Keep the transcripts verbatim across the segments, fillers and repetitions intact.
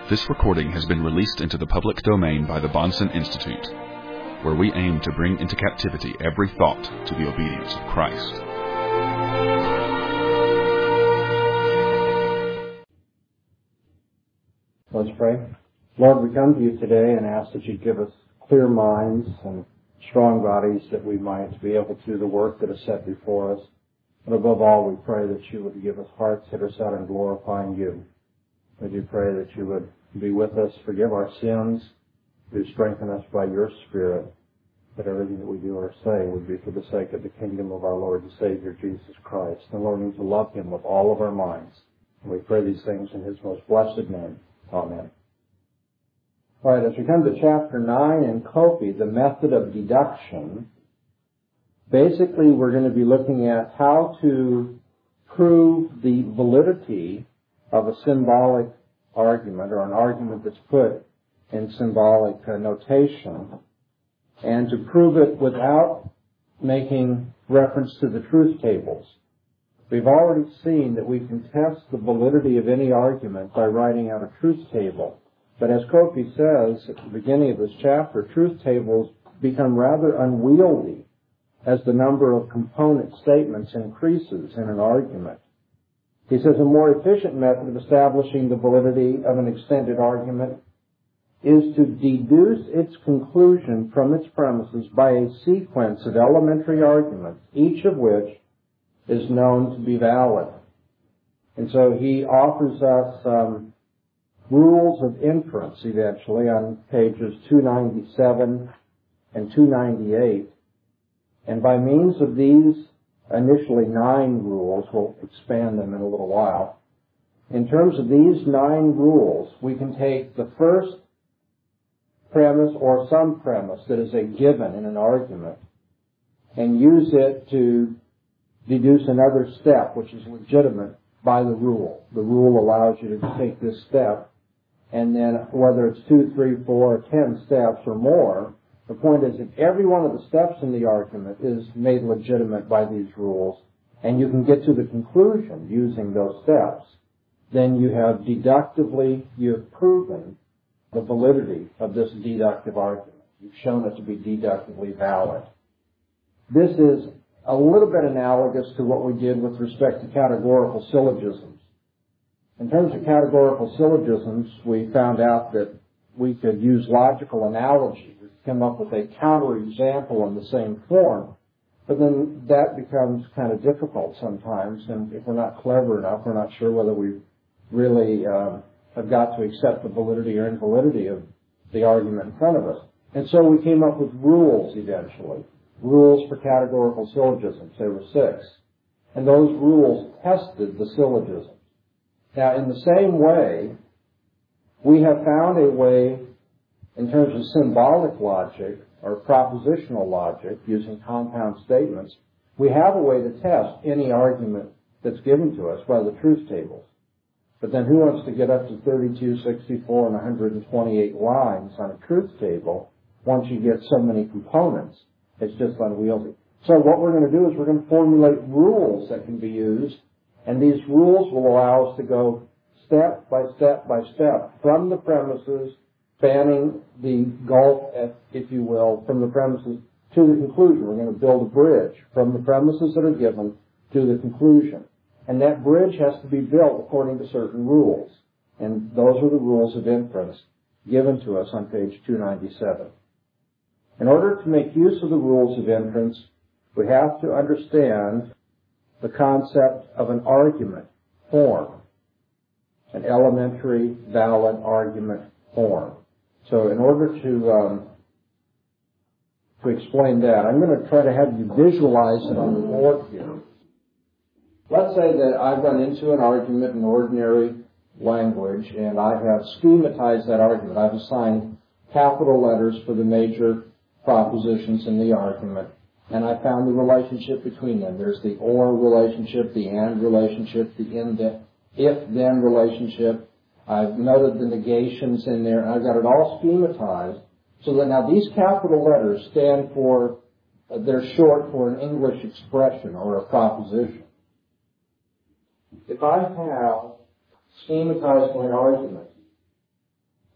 This recording has been released into the public domain by the Bahnsen Institute, where we aim to bring into captivity every thought to the obedience of Christ. Let's pray. Lord, we come to you today and ask that you give us clear minds and strong bodies that we might be able to do the work that is set before us. And above all, we pray that you would give us hearts that are set on glorifying you. We do pray that you would be with us, forgive our sins, do strengthen us by your Spirit, that everything that we do or say would be for the sake of the kingdom of our Lord and Savior, Jesus Christ. And Lord, we need to love him with all of our minds. And we pray these things in his most blessed name. Amen. All right, as we come to chapter nine in Kofi, the method of deduction, basically we're going to be looking at how to prove the validity of a symbolic argument, or an argument that's put in symbolic uh, notation, and to prove it without making reference to the truth tables. We've already seen that we can test the validity of any argument by writing out a truth table. But as Kofi says at the beginning of this chapter, truth tables become rather unwieldy as the number of component statements increases in an argument. He says a more efficient method of establishing the validity of an extended argument is to deduce its conclusion from its premises by a sequence of elementary arguments, each of which is known to be valid. And so he offers us um, rules of inference eventually on pages two ninety-seven and two ninety-eight. And by means of these initially nine rules, we'll expand them in a little while. In terms of these nine rules, we can take the first premise or some premise that is a given in an argument and use it to deduce another step which is legitimate by the rule. The rule allows you to take this step, and then whether it's two, three, four, or ten steps or more, the point is that every one of the steps in the argument is made legitimate by these rules, and you can get to the conclusion using those steps. Then you have deductively, you have proven the validity of this deductive argument. You've shown it to be deductively valid. This is a little bit analogous to what we did with respect to categorical syllogisms. In terms of categorical syllogisms, we found out that we could use logical analogy. We could come up with a counterexample in the same form, but then that becomes kind of difficult sometimes, and if we're not clever enough, we're not sure whether we really uh, have got to accept the validity or invalidity of the argument in front of us. And so we came up with rules eventually. Rules for categorical syllogisms. There were six. And those rules tested the syllogism. Now, in the same way, we have found a way, in terms of symbolic logic or propositional logic, using compound statements, we have a way to test any argument that's given to us by the truth tables. But then who wants to get up to thirty-two, sixty-four, and one hundred twenty-eight lines on a truth table once you get so many components? It's just unwieldy. So what we're going to do is we're going to formulate rules that can be used, and these rules will allow us to go step by step by step from the premises, spanning the gulf, if you will, from the premises to the conclusion. We're going to build a bridge from the premises that are given to the conclusion. And that bridge has to be built according to certain rules. And those are the rules of inference given to us on page two ninety-seven. In order to make use of the rules of inference, we have to understand the concept of an argument form, an elementary valid argument form. So in order to um, to explain that, I'm going to try to have you visualize it on the board here. Let's say that I've run into an argument in ordinary language, and I have schematized that argument. I've assigned capital letters for the major propositions in the argument, and I found the relationship between them. There's the or relationship, the and relationship, the in the if-then relationship. I've noted the negations in there, and I've got it all schematized so that now these capital letters stand for, uh, they're short for an English expression or a proposition. If I have schematized my argument,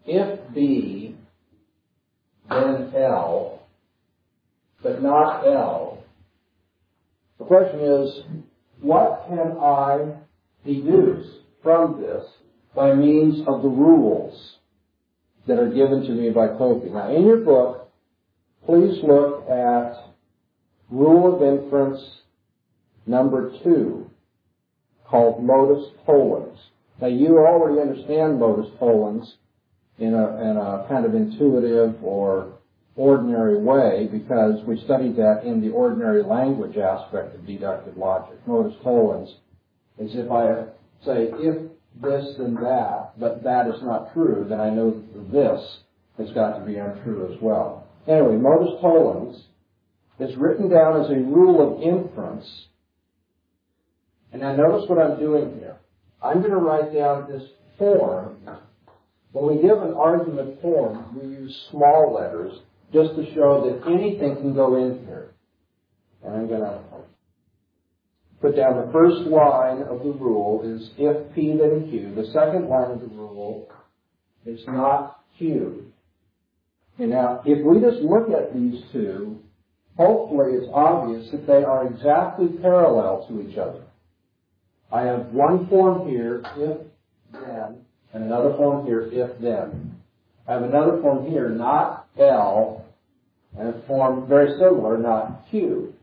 if B, then L, but not L, the question is, what can I deduce from this by means of the rules that are given to me by Copey? Now, in your book, please look at Rule of Inference number two, called modus tollens. Now, you already understand modus tollens in a, in a kind of intuitive or ordinary way because we studied that in the ordinary language aspect of deductive logic. Modus tollens is if I say, if this, then that, but that is not true, then I know that the this has got to be untrue as well. Anyway, modus tollens is written down as a rule of inference. And now notice what I'm doing here. I'm going to write down this form. When we give an argument form, we use small letters just to show that anything can go in here. And I'm going to put down the first line of the rule is if P then Q. The second line of the rule is not Q. And now, if we just look at these two, hopefully it's obvious that they are exactly parallel to each other. I have one form here, if then, and another form here, if then. I have another form here, not L, and a form very similar, not Q.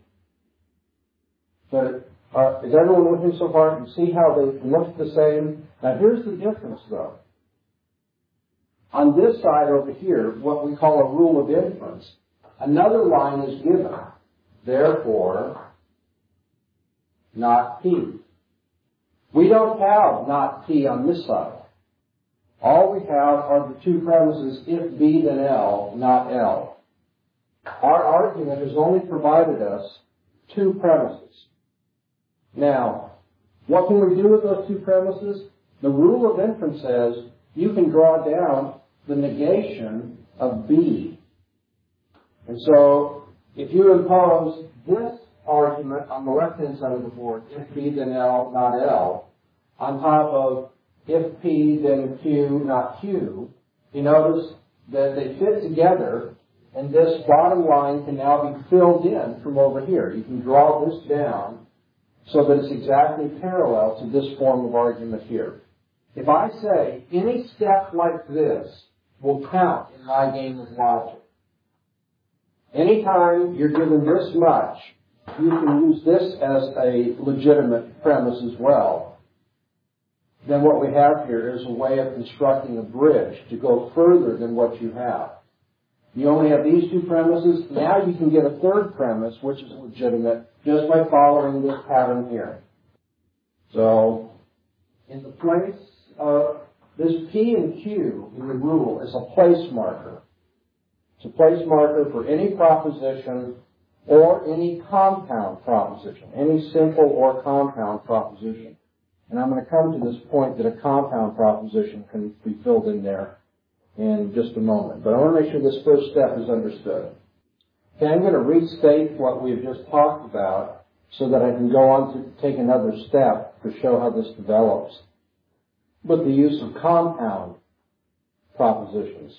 But uh, is everyone with me so far? You see how they look the same? Now here's the difference though. On this side over here, what we call a rule of inference, another line is given. Therefore, not P. We don't have not P on this side. All we have are the two premises, if B then L, not L. Our argument has only provided us two premises. Now, what can we do with those two premises? The rule of inference says you can draw down the negation of B. And so, if you impose this argument on the left-hand side of the board, if P then L, not L, on top of if P then Q, not Q, you notice that they fit together, and this bottom line can now be filled in from over here. You can draw this down so that it's exactly parallel to this form of argument here. If I say any step like this will count in my game of logic, anytime you're given this much, you can use this as a legitimate premise as well. Then what we have here is a way of constructing a bridge to go further than what you have. You only have these two premises. Now you can get a third premise, which is legitimate, just by following this pattern here. So, in the place of this P and Q in the rule is a place marker. It's a place marker for any proposition or any compound proposition, any simple or compound proposition. And I'm going to come to this point that a compound proposition can be filled in there in just a moment. But I want to make sure this first step is understood. Okay, I'm going to restate what we've just talked about so that I can go on to take another step to show how this develops with the use of compound propositions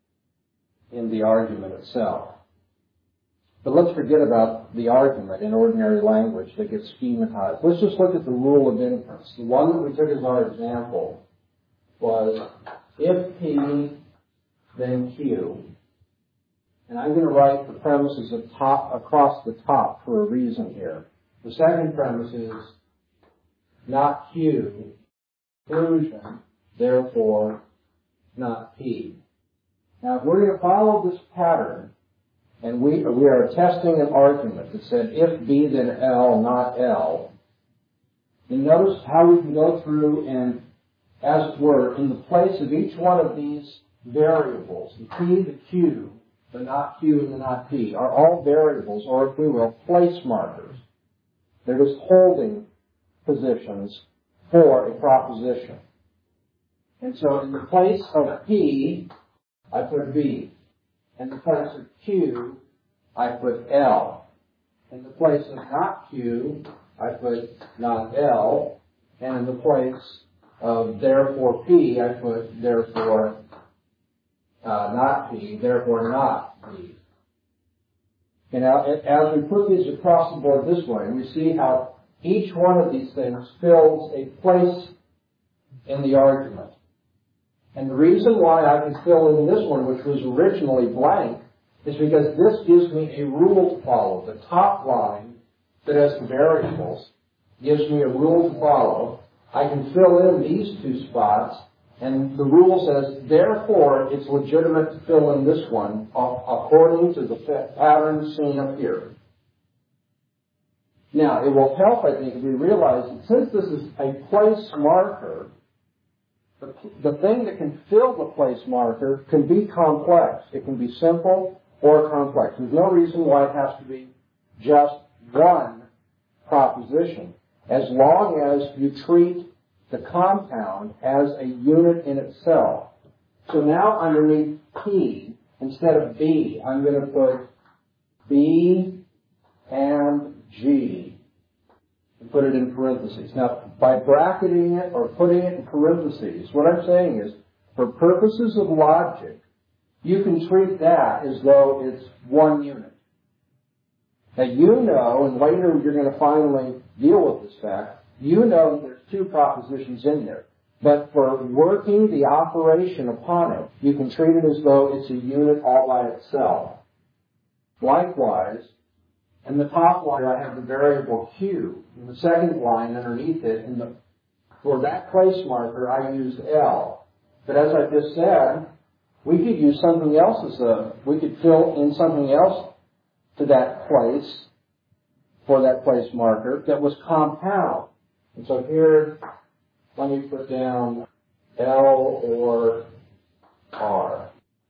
in the argument itself. But let's forget about the argument in ordinary language that gets schematized. Let's just look at the rule of inference. The one that we took as our example was if P, then Q. And I'm going to write the premises at top, across the top for a reason here. The second premise is not Q, conclusion, therefore not P. Now, if we're going to follow this pattern, and we, we are testing an argument that said if B then L, not L, then notice how we can go through and, as it were, in the place of each one of these variables, the P, the Q, the not Q, and the not P, are all variables, or if we will, place markers. They're just holding positions for a proposition. And so in the place of P, I put B. In the place of Q, I put L. In the place of not Q, I put not L. And in the place of therefore P, I put therefore uh, not P, therefore not B. And now, as we put these across the board this way, we see how each one of these things fills a place in the argument. And the reason why I can fill in this one, which was originally blank, is because this gives me a rule to follow. The top line that has the variables gives me a rule to follow. I can fill in these two spots, and the rule says, therefore, it's legitimate to fill in this one according to the pattern seen up here. Now, it will help, I think, if we realize that since this is a place marker, the, the thing that can fill the place marker can be complex. It can be simple or complex. There's no reason why it has to be just one proposition, as long as you treat the compound as a unit in itself. So now underneath P, instead of B, I'm going to put B and G and put it in parentheses. Now, by bracketing it or putting it in parentheses, what I'm saying is, for purposes of logic, you can treat that as though it's one unit. Now, you know, and later you're going to finally deal with this fact, you know there's two propositions in there. But for working the operation upon it, you can treat it as though it's a unit all by itself. Likewise, in the top line, I have the variable Q. In the second line underneath it, in the, for that place marker, I used L. But as I just said, we could use something else as a, we could fill in something else to that place, for that place marker, that was compound. And so here, let me put down L or R.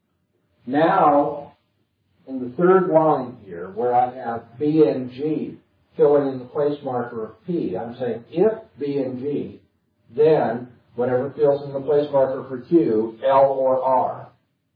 Now, in the third line here, where I have B and G filling in the place marker of P, I'm saying if B and G, then whatever fills in the place marker for Q, L or R.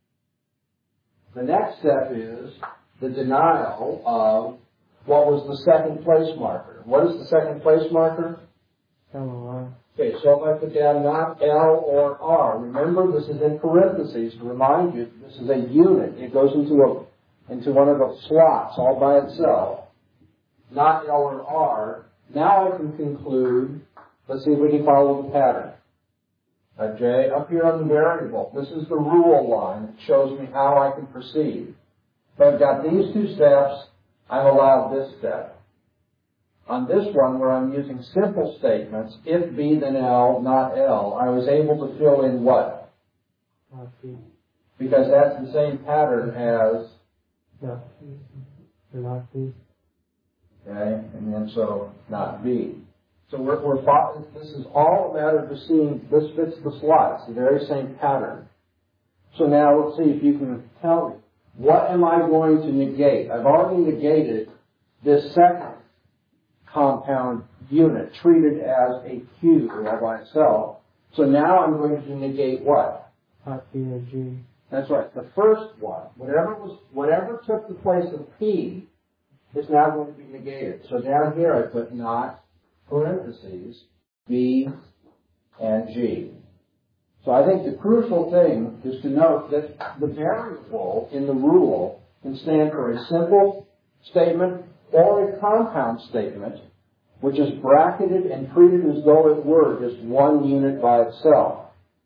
The next step is the denial of what was the second place marker. What is the second place marker? L or R. Okay, so if I put down not L or R, remember this is in parentheses to remind you this is a unit. It goes into a into one of the slots all by itself. Not L or R. Now I can conclude, let's see if we can follow the pattern. Uh, J, up here on the variable, this is the rule line. It shows me how I can proceed. So I've got these two steps, I'm allowed this step. On this one, where I'm using simple statements, if B then L, not L, I was able to fill in what? Not B. Because that's the same pattern as... Not B. Not B. Okay, and then so, not B. So we're, we're, this is all a matter of just seeing this fits the slot. It's the very same pattern. So now let's see if you can tell me, what am I going to negate? I've already negated this second compound unit, treated as a Q all by itself. So now I'm going to negate what? Not B or G. That's right. The first one, whatever was, whatever took the place of P, is now going to be negated. So down here I put not parentheses B and G. So I think the crucial thing is to note that the variable in the rule can stand for a simple statement or a compound statement, which is bracketed and treated as though it were just one unit by itself.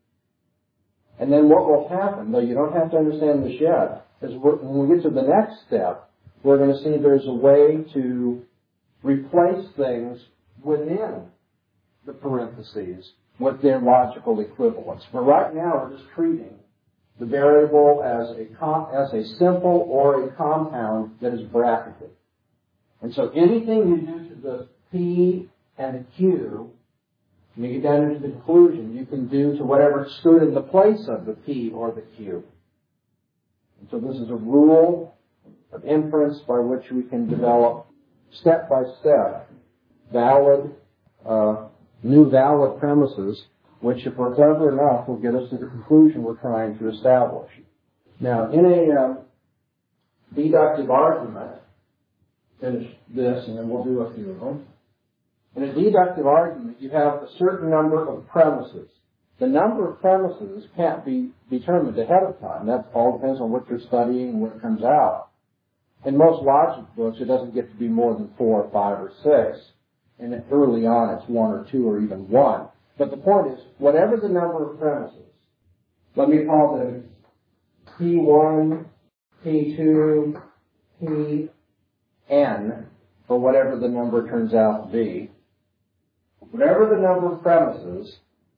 And then what will happen, though you don't have to understand this yet, is we're, when we get to the next step, we're going to see there's a way to replace things within the parentheses with their logical equivalents. But right now we're just treating the variable as a, com- as a simple or a compound that is bracketed. And so anything you do to the P and the Q, when you get down into the conclusion, you can do to whatever stood in the place of the P or the Q. And so this is a rule of inference by which we can develop step by step valid, uh, new valid premises, which if we're clever enough will get us to the conclusion we're trying to establish. Now, in a um, deductive argument, finish this and then we'll do a few of them. In a deductive argument, you have a certain number of premises The number of premises can't be determined ahead of time. That all depends on what you're studying and when it comes out. In most logic books, it doesn't get to be more than four or five or six. And early on, it's one or two or even one. But the point is, whatever the number of premises, let me call them P one, P two, P N, or whatever the number turns out to be. Whatever the number of premises,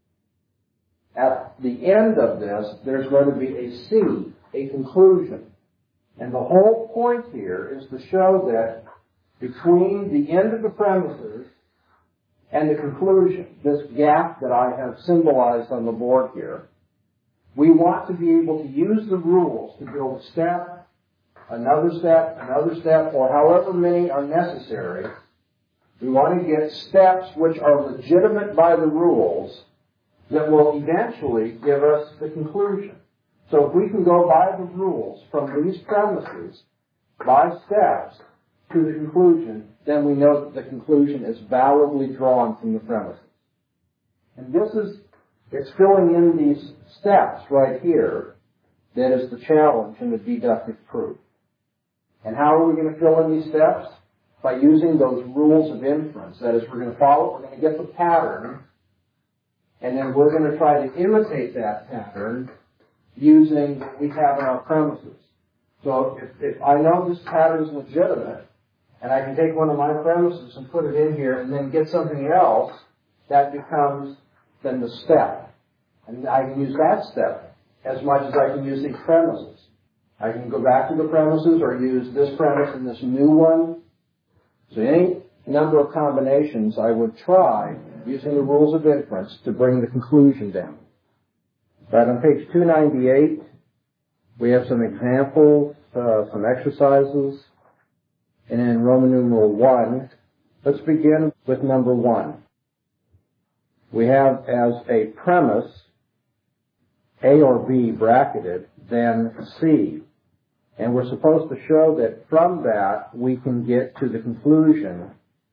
at the end of this, there's going to be a C, a conclusion. And the whole point here is to show that between the end of the premises and the conclusion, this gap that I have symbolized on the board here, we want to be able to use the rules to build a step, another step, another step, or however many are necessary. We want to get steps which are legitimate by the rules that will eventually give us the conclusion. So if we can go by the rules from these premises by steps to the conclusion, then we know that the conclusion is validly drawn from the premises. And this is, it's filling in these steps right here that is the challenge in the deductive proof. And how are we going to fill in these steps? By using those rules of inference. That is, we're going to follow, we're going to get the pattern, and then we're going to try to imitate that pattern using what we have in our premises. So if, if I know this pattern is legitimate, and I can take one of my premises and put it in here and then get something else, that becomes then the step. And I can use that step as much as I can use these premises. I can go back to the premises or use this premise and this new one. So any number of combinations I would try using the rules of inference to bring the conclusion down. Right, on page two ninety-eight, we have some examples, uh, some exercises. And in Roman numeral one, let's begin with number one. We have as a premise A or B bracketed, then C. And we're supposed to show that from that we can get to the conclusion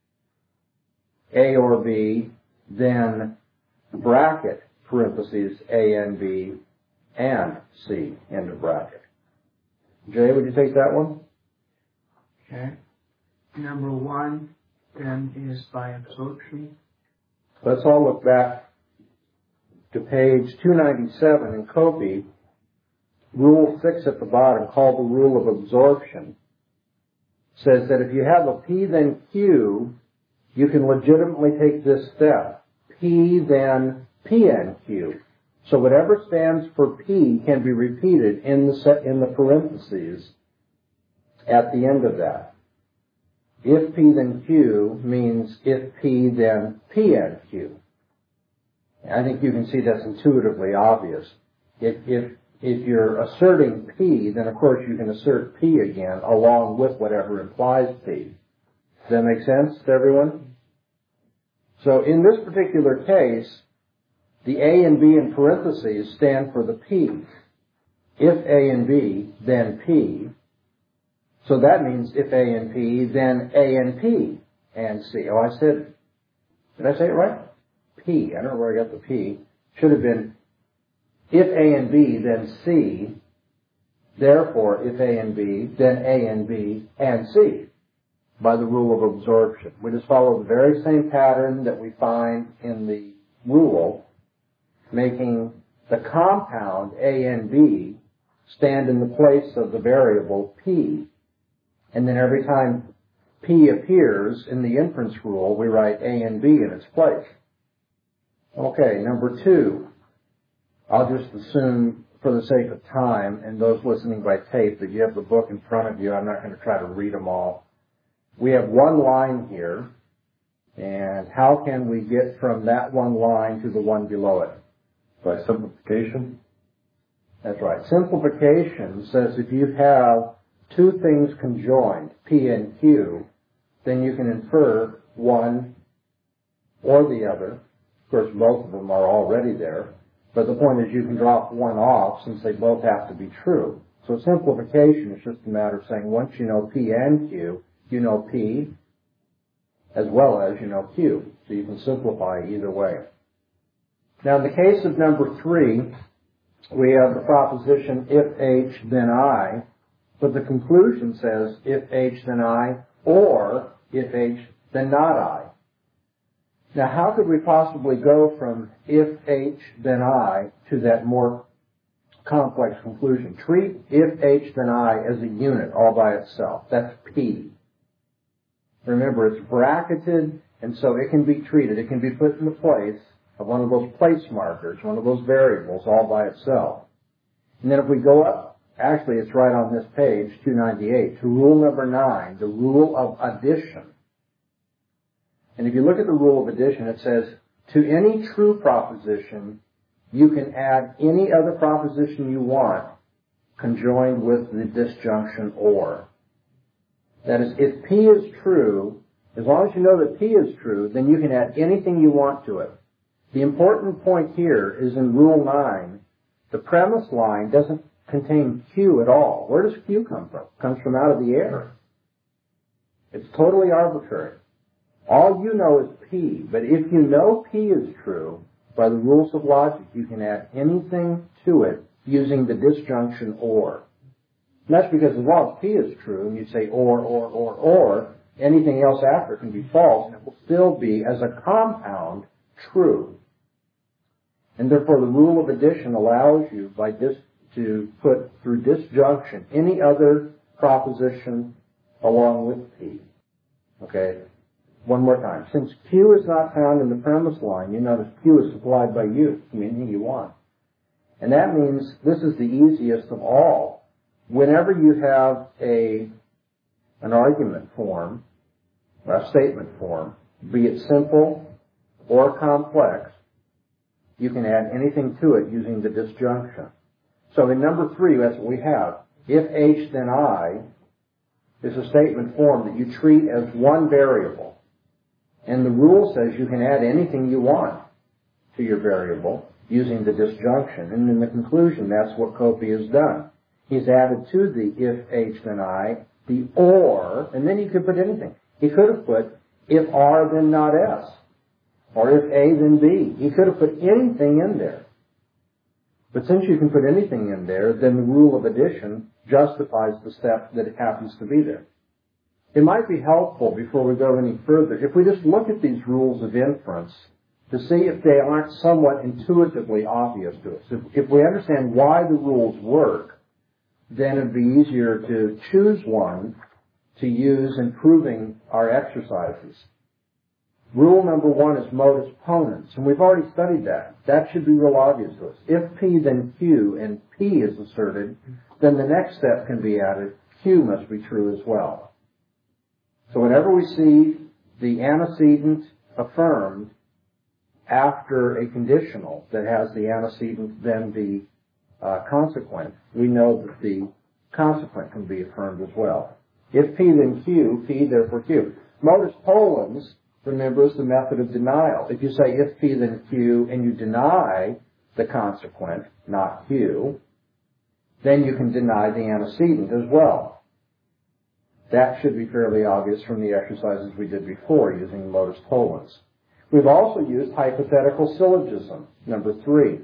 A or B, then bracket, parentheses, A and B, and C, end of bracket. Jay, would you take that one? Okay. Number one, then, is by absorption. Let's all look back to page two ninety-seven in Copy. Rule six at the bottom, called the rule of absorption, says that if you have a P then Q, you can legitimately take this step. P then P N Q. So whatever stands for P can be repeated in the set, in the parentheses at the end of that. If P then Q means if P then P N Q. I think you can see that's intuitively obvious. If, if, if you're asserting P, then of course you can assert P again along with whatever implies P. Does that make sense to everyone? So in this particular case, the A and B in parentheses stand for the P. If A and B, then P. So that means if A and P, then A and P and C. Oh, I said, did I say it right? P. I don't know where I got the P. Should have been if A and B, then C. Therefore, if A and B, then A and B and C. By the rule of absorption. We just follow the very same pattern that we find in the rule, making the compound A and B stand in the place of the variable P. And then every time P appears in the inference rule, we write A and B in its place. Okay, number two. I'll just assume, for the sake of time, and those listening by tape, that you have the book in front of you. I'm not going to try to read them all. We have one line here, and how can we get from that one line to the one below it? By simplification? That's right. Simplification says if you have two things conjoined, P and Q, then you can infer one or the other. Of course, both of them are already there. But the point is you can drop one off since they both have to be true. So simplification is just a matter of saying once you know P and Q, you know P as well as you know Q. So you can simplify either way. Now, in the case of number three, we have the proposition if H, then I, but the conclusion says if H, then I, or if H, then not I. Now, how could we possibly go from if H, then I to that more complex conclusion? Treat if H, then I as a unit all by itself. That's P. Remember, it's bracketed, and so it can be treated. It can be put in the place of one of those place markers, one of those variables all by itself. And then if we go up, actually it's right on this page, two ninety-eight, to rule number nine, the rule of addition. And if you look at the rule of addition, it says, to any true proposition, you can add any other proposition you want conjoined with the disjunction or. That is, if P is true, as long as you know that P is true, then you can add anything you want to it. The important point here is in Rule nine, the premise line doesn't contain Q at all. Where does Q come from? It comes from out of the air. It's totally arbitrary. All you know is P, but if you know P is true, by the rules of logic, you can add anything to it using the disjunction or. And that's because as long as P is true, and you say or, or, or, or, anything else after can be false, and it will still be, as a compound, true. And therefore, the rule of addition allows you, by dis, to put through disjunction any other proposition along with P. Okay? One more time. Since Q is not found in the premise line, you notice Q is supplied by you, meaning you want. And that means this is the easiest of all. Whenever you have a an argument form, or a statement form, be it simple or complex, you can add anything to it using the disjunction. So in number three, that's what we have. If H, then I is a statement form that you treat as one variable. And the rule says you can add anything you want to your variable using the disjunction. And in the conclusion, that's what Copy has done. He's added to the if H, then I, the or, and then he could put anything. He could have put if R, then not S. Or if A, then B. He could have put anything in there. But since you can put anything in there, then the rule of addition justifies the step that happens to be there. It might be helpful, before we go any further, if we just look at these rules of inference to see if they aren't somewhat intuitively obvious to us. If, if we understand why the rules work, then it'd be easier to choose one to use in proving our exercises. Rule number one is modus ponens, and we've already studied that. That should be real obvious to us. If P, then Q, and P is asserted, then the next step can be added. Q must be true as well. So whenever we see the antecedent affirmed after a conditional that has the antecedent, then the uh, consequent, we know that the consequent can be affirmed as well. If P, then Q, P, therefore Q. Modus ponens, remember, is the method of denial. If you say if P, then Q, and you deny the consequent, not Q, then you can deny the antecedent as well. That should be fairly obvious from the exercises we did before using modus ponens. We've also used hypothetical syllogism, number three.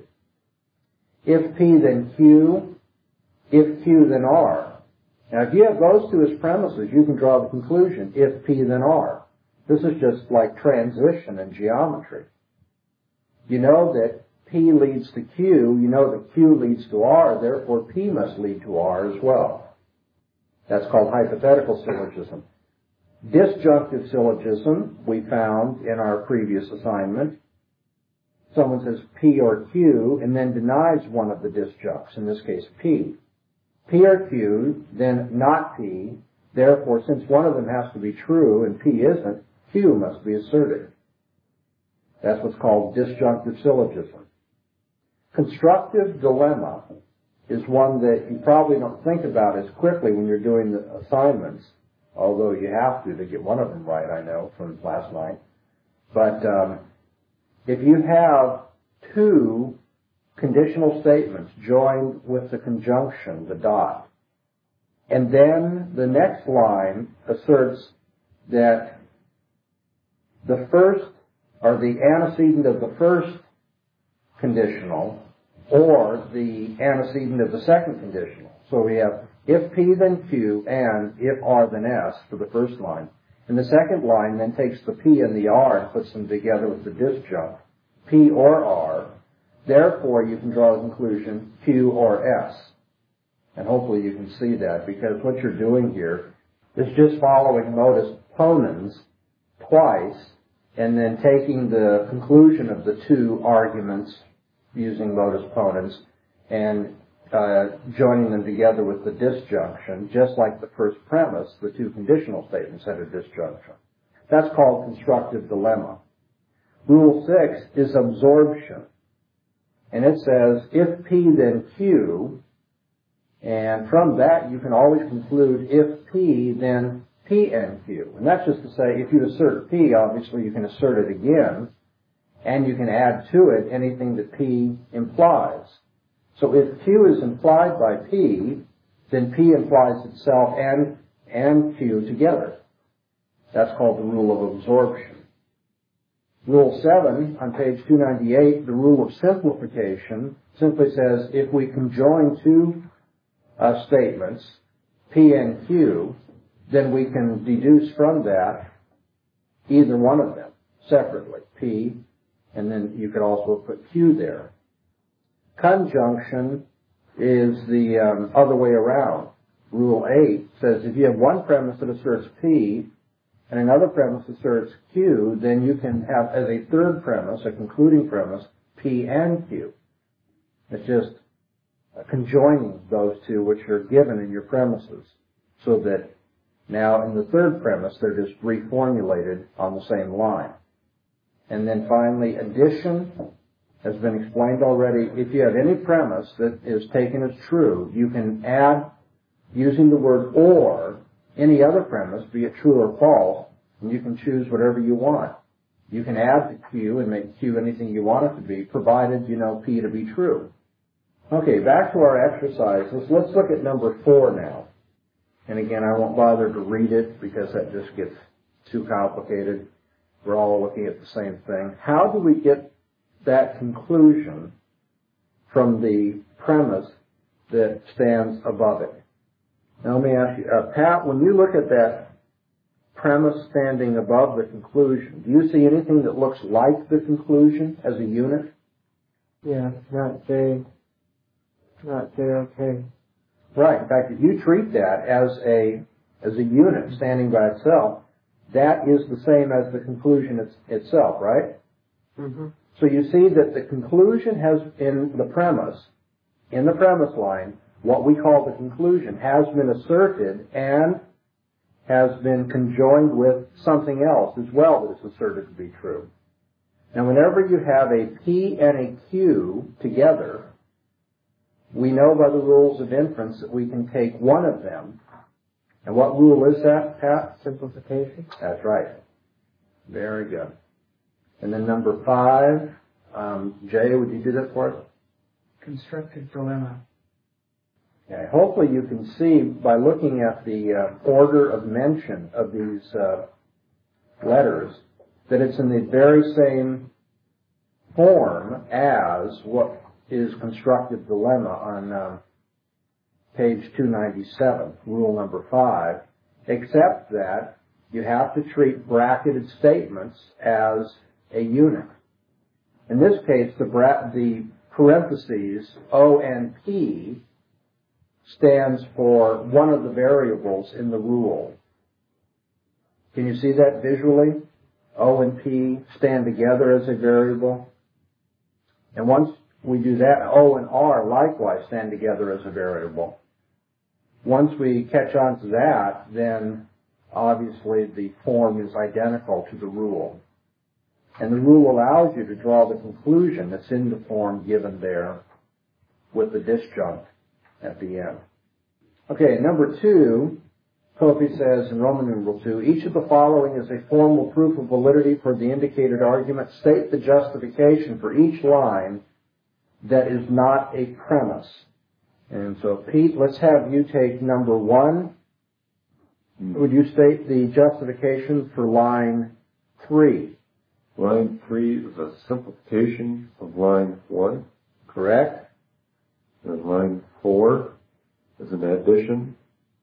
If P, then Q, if Q, then R. Now, if you have those two as premises, you can draw the conclusion, if P, then R. This is just like transition in geometry. You know that P leads to Q, you know that Q leads to R, therefore P must lead to R as well. That's called hypothetical syllogism. Disjunctive syllogism, we found in our previous assignment. Someone says P or Q and then denies one of the disjuncts, in this case P. P or Q, then not P. Therefore, since one of them has to be true and P isn't, Q must be asserted. That's what's called disjunctive syllogism. Constructive dilemma is one that you probably don't think about as quickly when you're doing the assignments, although you have to to get one of them right, I know, from last night. But um, if you have two conditional statements joined with the conjunction, the dot, and then the next line asserts that the first, or the antecedent of the first conditional or the antecedent of the second conditional. So we have if P then Q and if R then S for the first line. And the second line then takes the P and the R and puts them together with the disjunct, P or R. Therefore, you can draw the conclusion Q or S. And hopefully you can see that, because what you're doing here is just following modus ponens twice and then taking the conclusion of the two arguments using modus ponens and uh, joining them together with the disjunction, just like the first premise, the two conditional statements had a disjunction. That's called constructive dilemma. Rule six is absorption. And it says, if P then Q, and from that you can always conclude if P then P and Q. And that's just to say, if you assert P, obviously you can assert it again, and you can add to it anything that P implies. So if Q is implied by P, then P implies itself and, and Q together. That's called the rule of absorption. Rule seven, on page two ninety-eight, the rule of simplification, simply says if we conjoin two uh, statements, P and Q, then we can deduce from that either one of them separately, P, and then you could also put Q there. Conjunction is the um, other way around. Rule eight says if you have one premise that asserts P and another premise asserts Q, then you can have as a third premise, a concluding premise, P and Q. It's just conjoining those two which are given in your premises, so that now in the third premise they're just reformulated on the same line. And then finally, addition has been explained already. If you have any premise that is taken as true, you can add, using the word or, any other premise, be it true or false, and you can choose whatever you want. You can add to Q and make Q anything you want it to be, provided you know P to be true. Okay, back to our exercises. Let's look at number four now. And again, I won't bother to read it because that just gets too complicated. We're all looking at the same thing. How do we get that conclusion from the premise that stands above it? Now let me ask you, uh, Pat, when you look at that premise standing above the conclusion, do you see anything that looks like the conclusion as a unit? Yeah, not J. Not J, okay. Right. In fact, if you treat that as a as a unit standing by itself, that is the same as the conclusion it's, itself, right? Mm-hmm. So you see that the conclusion has, in the premise, in the premise line, what we call the conclusion has been asserted and has been conjoined with something else as well that is asserted to be true. Now, whenever you have a P and a Q together, we know by the rules of inference that we can take one of them. And what rule is that, Pat? Simplification. That's right. Very good. And then number five, um, Jay, would you do that for us? Constructive dilemma. Okay. Hopefully you can see by looking at the uh, order of mention of these uh, letters that it's in the very same form as what is constructive dilemma on um, page two ninety-seven, rule number five, except that you have to treat bracketed statements as a unit. In this case, the, bra- the parentheses O and P stands for one of the variables in the rule. Can you see that visually? O and P stand together as a variable. And once we do that, O and R likewise stand together as a variable. Once we catch on to that, then obviously the form is identical to the rule. And the rule allows you to draw the conclusion that's in the form given there with the disjunct at the end. Okay, number two, Kofi says in Roman numeral two, each of the following is a formal proof of validity for the indicated argument. State the justification for each line that is not a premise. And so, Pete, let's have you take number one. Would you state the justification for line three? Line three is a simplification of line one. Correct. And line four is an addition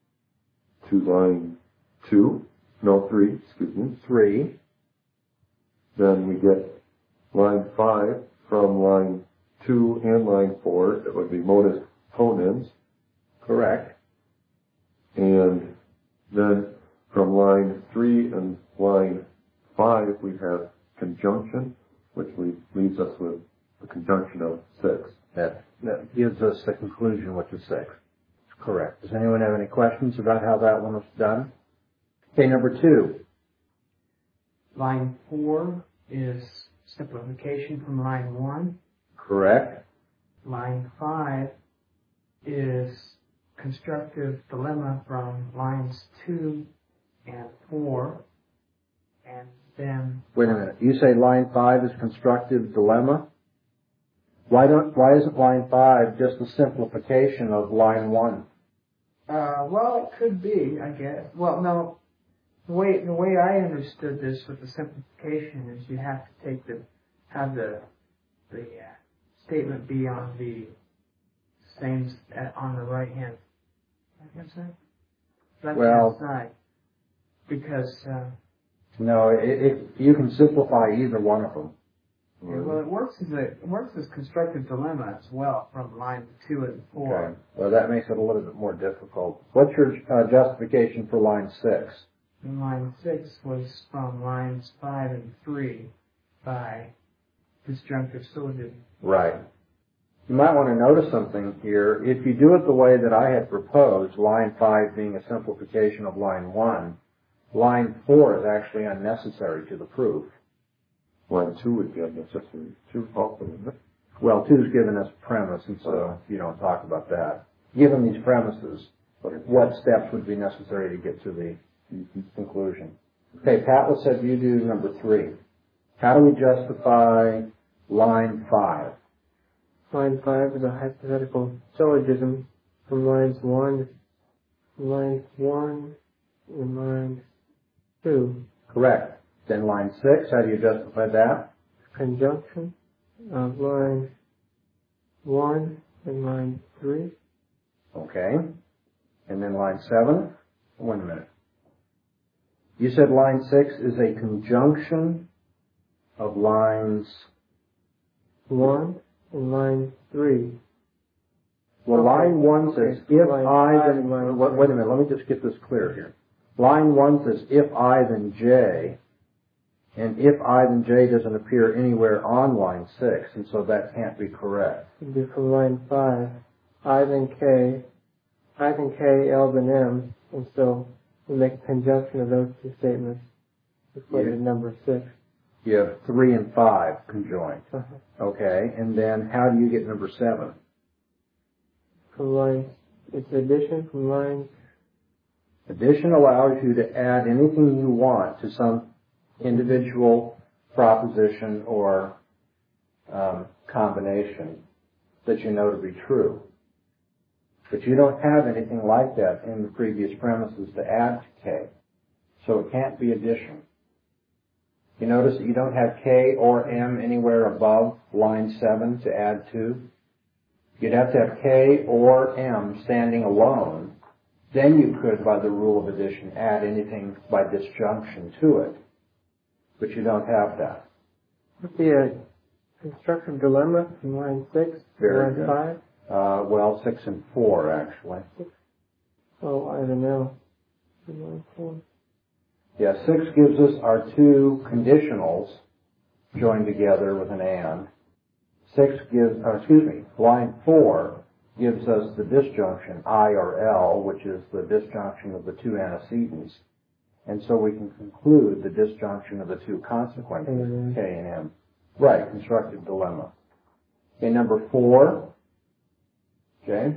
to line two. No, three, excuse me. Three. Then we get line five from line two and line four. It would be modus ponens. Correct. And then from line three and line five, we have conjunction, which leaves us with a conjunction of six. That, that gives us the conclusion, which is six. Correct. Does anyone have any questions about how that one was done? Okay, number two. Line four is simplification from line one. Correct. Line five is constructive dilemma from lines two and four. And then... Wait a minute. You say line five is constructive dilemma? Why don't, why isn't line five just a simplification of line one? Uh, well, it could be, I guess. Well, no. The way, the way I understood this with the simplification is you have to take the, have the, the uh, statement be on the same, uh, on the right hand, I guess that? Left Well, hand side. Because, uh, no, it, it, you can simplify either one of them. yeah, well, it works as a, it works as constructive dilemma as well from line two and four. Okay. Well, that makes it a little bit more difficult. What's your uh, justification for line six? And line six was from lines five and three by disjunctive syllogism. Right. You might want to notice something here. If you do it the way that I had proposed, line five being a simplification of line one, line four is actually unnecessary to the proof. Line two would be unnecessary. Two also, isn't it? Well, two's given us a premise, and so you don't talk about that. Given these premises, what steps would be necessary to get to the conclusion? Okay, Pat, let's have you do number three. How do we justify line five? Line five is a hypothetical syllogism from lines one, lines one, and line two. Correct. Then line six, how do you justify that? Conjunction of line one and line three. Okay. And then line seven? Wait a minute. You said line six is a conjunction of lines one and line three. Well, Okay. line one says, Okay. if Line I, five then, and line wait, three. wait a minute, let me just get this clear here. Line one says, if I, then J, and if I, then J doesn't appear anywhere on line six, and so that can't be correct. It'd be from line five, I then K, I then K, L then M, and so we make a conjunction of those two statements. It's put Yeah. in number six. You have three and five conjoined. Uh-huh. Okay, and then how do you get number seven? From line, it's addition from line. Addition allows you to add anything you want to some individual proposition or um, combination that you know to be true. But you don't have anything like that in the previous premises to add to K. So it can't be addition. You notice that you don't have K or M anywhere above line seven to add to. You'd have to have K or M standing alone. Then you could, by the rule of addition, add anything by disjunction to it. But you don't have that. Would be a constructive dilemma from line six, Very line good. five. Uh, well, six and four, actually. Oh, I don't know. From line four. Yeah, six gives us our two conditionals joined together with an and. Six gives, uh, excuse me, line four gives us the disjunction I or L, which is the disjunction of the two antecedents. And so we can conclude the disjunction of the two consequences, Mhm. K and M. Right, constructive dilemma. Okay, number four. Okay.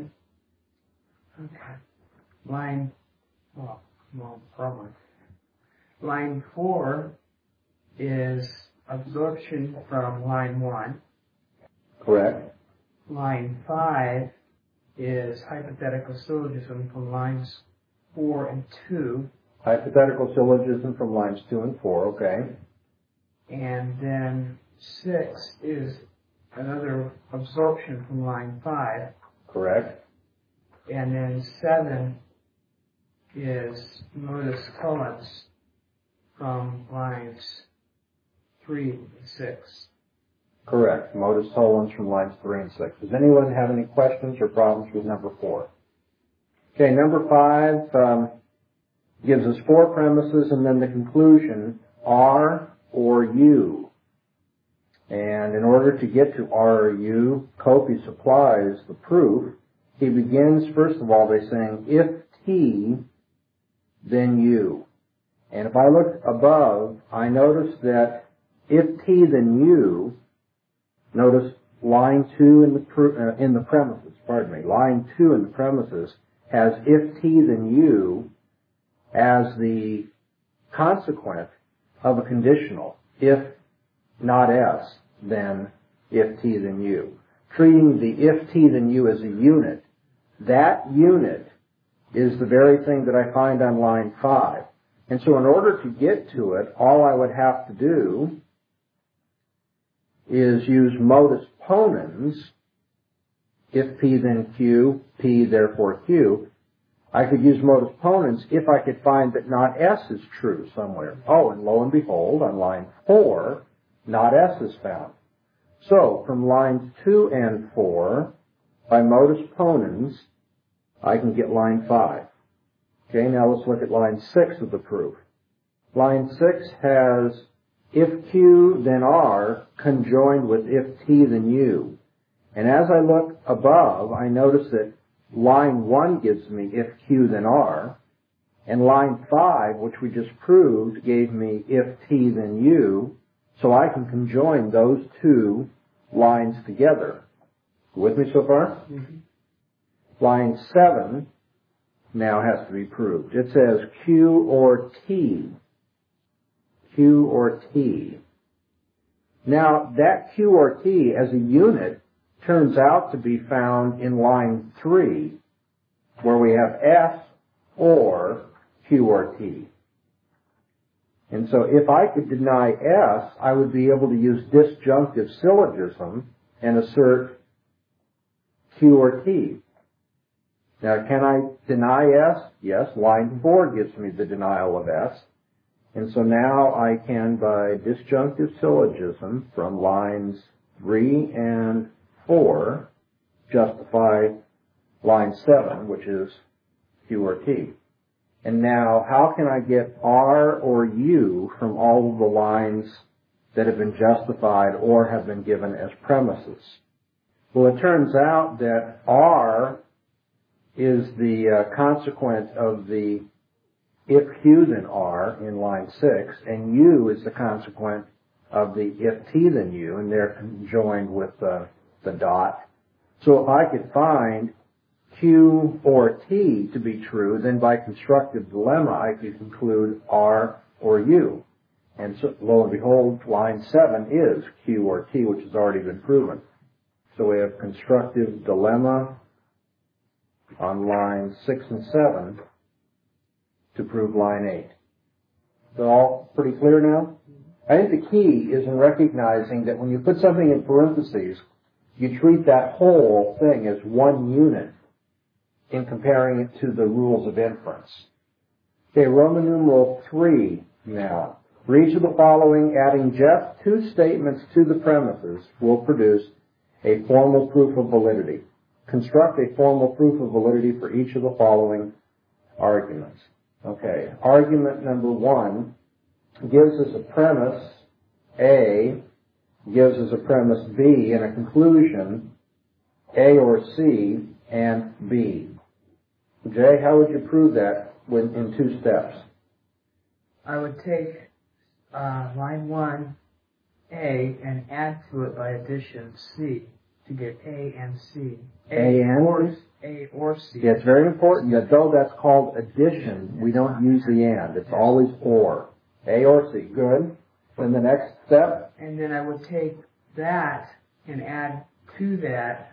Okay. Line, well, well, probably. Line four is absorption from line one. Correct. Line five is hypothetical syllogism from lines four and two. Hypothetical syllogism from lines two and four, okay. And then six is another absorption from line five. Correct. And then seven is modus tollens from lines three and six. Correct. Modus tollens from lines three and six. Does anyone have any questions or problems with number four? Okay, number five um, gives us four premises and then the conclusion, are or U. And in order to get to R or U, Copey supplies the proof. He begins, first of all, by saying, if T, then U. And if I look above, I notice that if T, then U, notice line two in the, pr- uh, in the premises, pardon me, line two in the premises has if T, then U as the consequent of a conditional. If not S, then if T, then U. Treating the if T, then U as a unit, that unit is the very thing that I find on line five. And so in order to get to it, all I would have to do is use modus ponens, if P then Q, P therefore Q. I could use modus ponens if I could find that not S is true somewhere. Oh, and lo and behold, on line four, not S is found. So, from lines two and four, by modus ponens, I can get line five. Okay, now let's look at line six of the proof. Line six has if Q, then R, conjoined with if T, then U. And as I look above, I notice that line one gives me if Q, then R, and line five, which we just proved, gave me if T, then U, so I can conjoin those two lines together. With me so far? Mm-hmm. Line seven now has to be proved. It says Q or T. Q or T. Now, that Q or T as a unit turns out to be found in line three, where we have S or Q or T. And so if I could deny S, I would be able to use disjunctive syllogism and assert Q or T. Now, can I deny S? Yes, line four gives me the denial of S. And so now I can, by disjunctive syllogism from lines three and four, justify line seven, which is Q or T. And now, how can I get R or U from all of the lines that have been justified or have been given as premises? Well, it turns out that R is the uh, consequent of the if Q then R in line six, and U is the consequent of the if T then U, and they're conjoined with uh, the dot. So if I could find Q or T to be true, then by constructive dilemma I could conclude R or U. And so, lo and behold, line seven is Q or T, which has already been proven. So we have constructive dilemma on lines six and seven to prove line eight. Is that all pretty clear now? I think the key is in recognizing that when you put something in parentheses, you treat that whole thing as one unit in comparing it to the rules of inference. Okay, Roman numeral three now. For each of the following, adding just two statements to the premises will produce a formal proof of validity. Construct a formal proof of validity for each of the following arguments. Okay, argument number one gives us a premise A, gives us a premise B, and a conclusion A or C and B. Jay, how would you prove that in two steps? I would take uh, line one, A, and add to it by addition C to get A and C. A, A and or A or C. Yeah, it's very important that though that's called addition, we don't use the and. It's always or. A or C. Good. Then the next step? And then I would take that and add to that,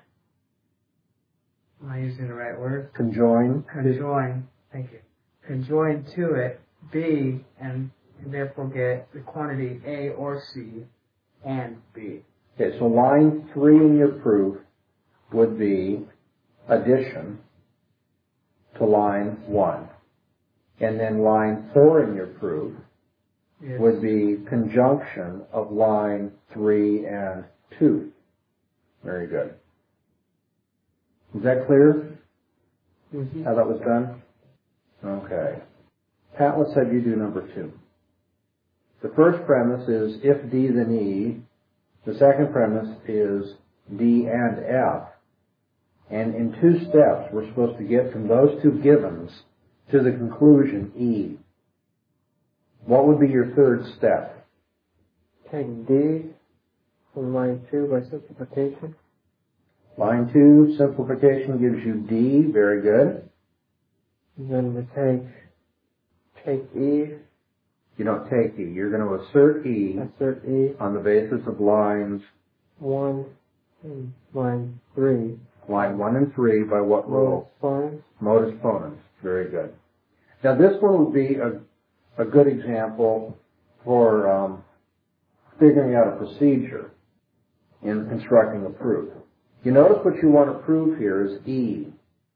am I using the right word? Conjoin. Conjoin. Thank you. Conjoin to it B and and therefore get the quantity A or C and B. Okay, so line three in your proof would be addition to line one. And then line four in your proof Yes. would be conjunction of line three and two. Very good. Is that clear? Mm-hmm. How that was done? Okay. Pat, let's have you do number two. The first premise is if D then E. The second premise is D and F. And in two steps, we're supposed to get from those two givens to the conclusion E. What would be your third step? Take D from line two by simplification. Line two, simplification gives you D. Very good. And then we take, take E, You don't take E. You're going to assert E assert E, on the basis of lines one, and line three. line one and three by what rule? Modus ponens. Modus ponens. Very good. Now this one would be a, a good example for um, figuring out a procedure in constructing a proof. You notice what you want to prove here is E.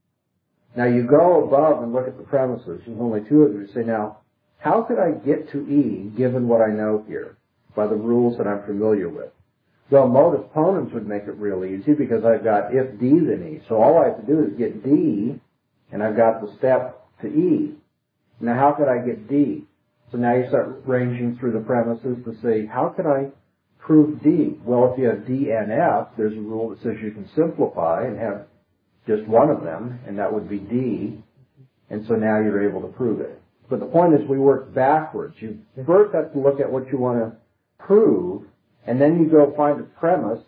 Now you go above and look at the premises. There's only two of them. You say, now, how could I get to E given what I know here by the rules that I'm familiar with? Well, modus ponens would make it real easy because I've got if D then E. So all I have to do is get D, and I've got the step to E. Now how could I get D? So now you start ranging through the premises to say, how could I prove D? Well, if you have D and F, there's a rule that says you can simplify and have just one of them, and that would be D. And so now you're able to prove it. But the point is we work backwards. You first have to look at what you want to prove, and then you go find a premise,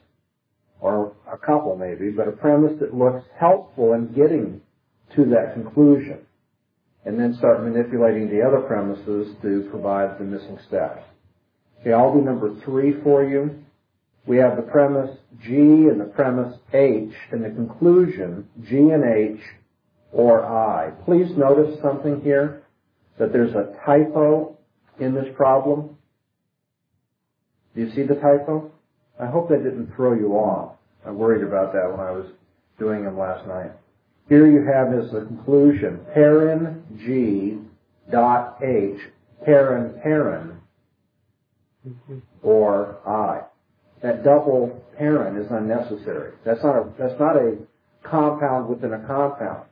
or a couple maybe, but a premise that looks helpful in getting to that conclusion. And then start manipulating the other premises to provide the missing steps. Okay, I'll do number three for you. We have the premise G and the premise H, and the conclusion G and H or I. Please notice something here, that there's a typo in this problem. Do you see the typo? I hope that didn't throw you off. I worried about that when I was doing them last night. Here you have as the conclusion, paren G dot H, paren paren, or I. That double paren is unnecessary. That's not a, that's not a compound within a compound.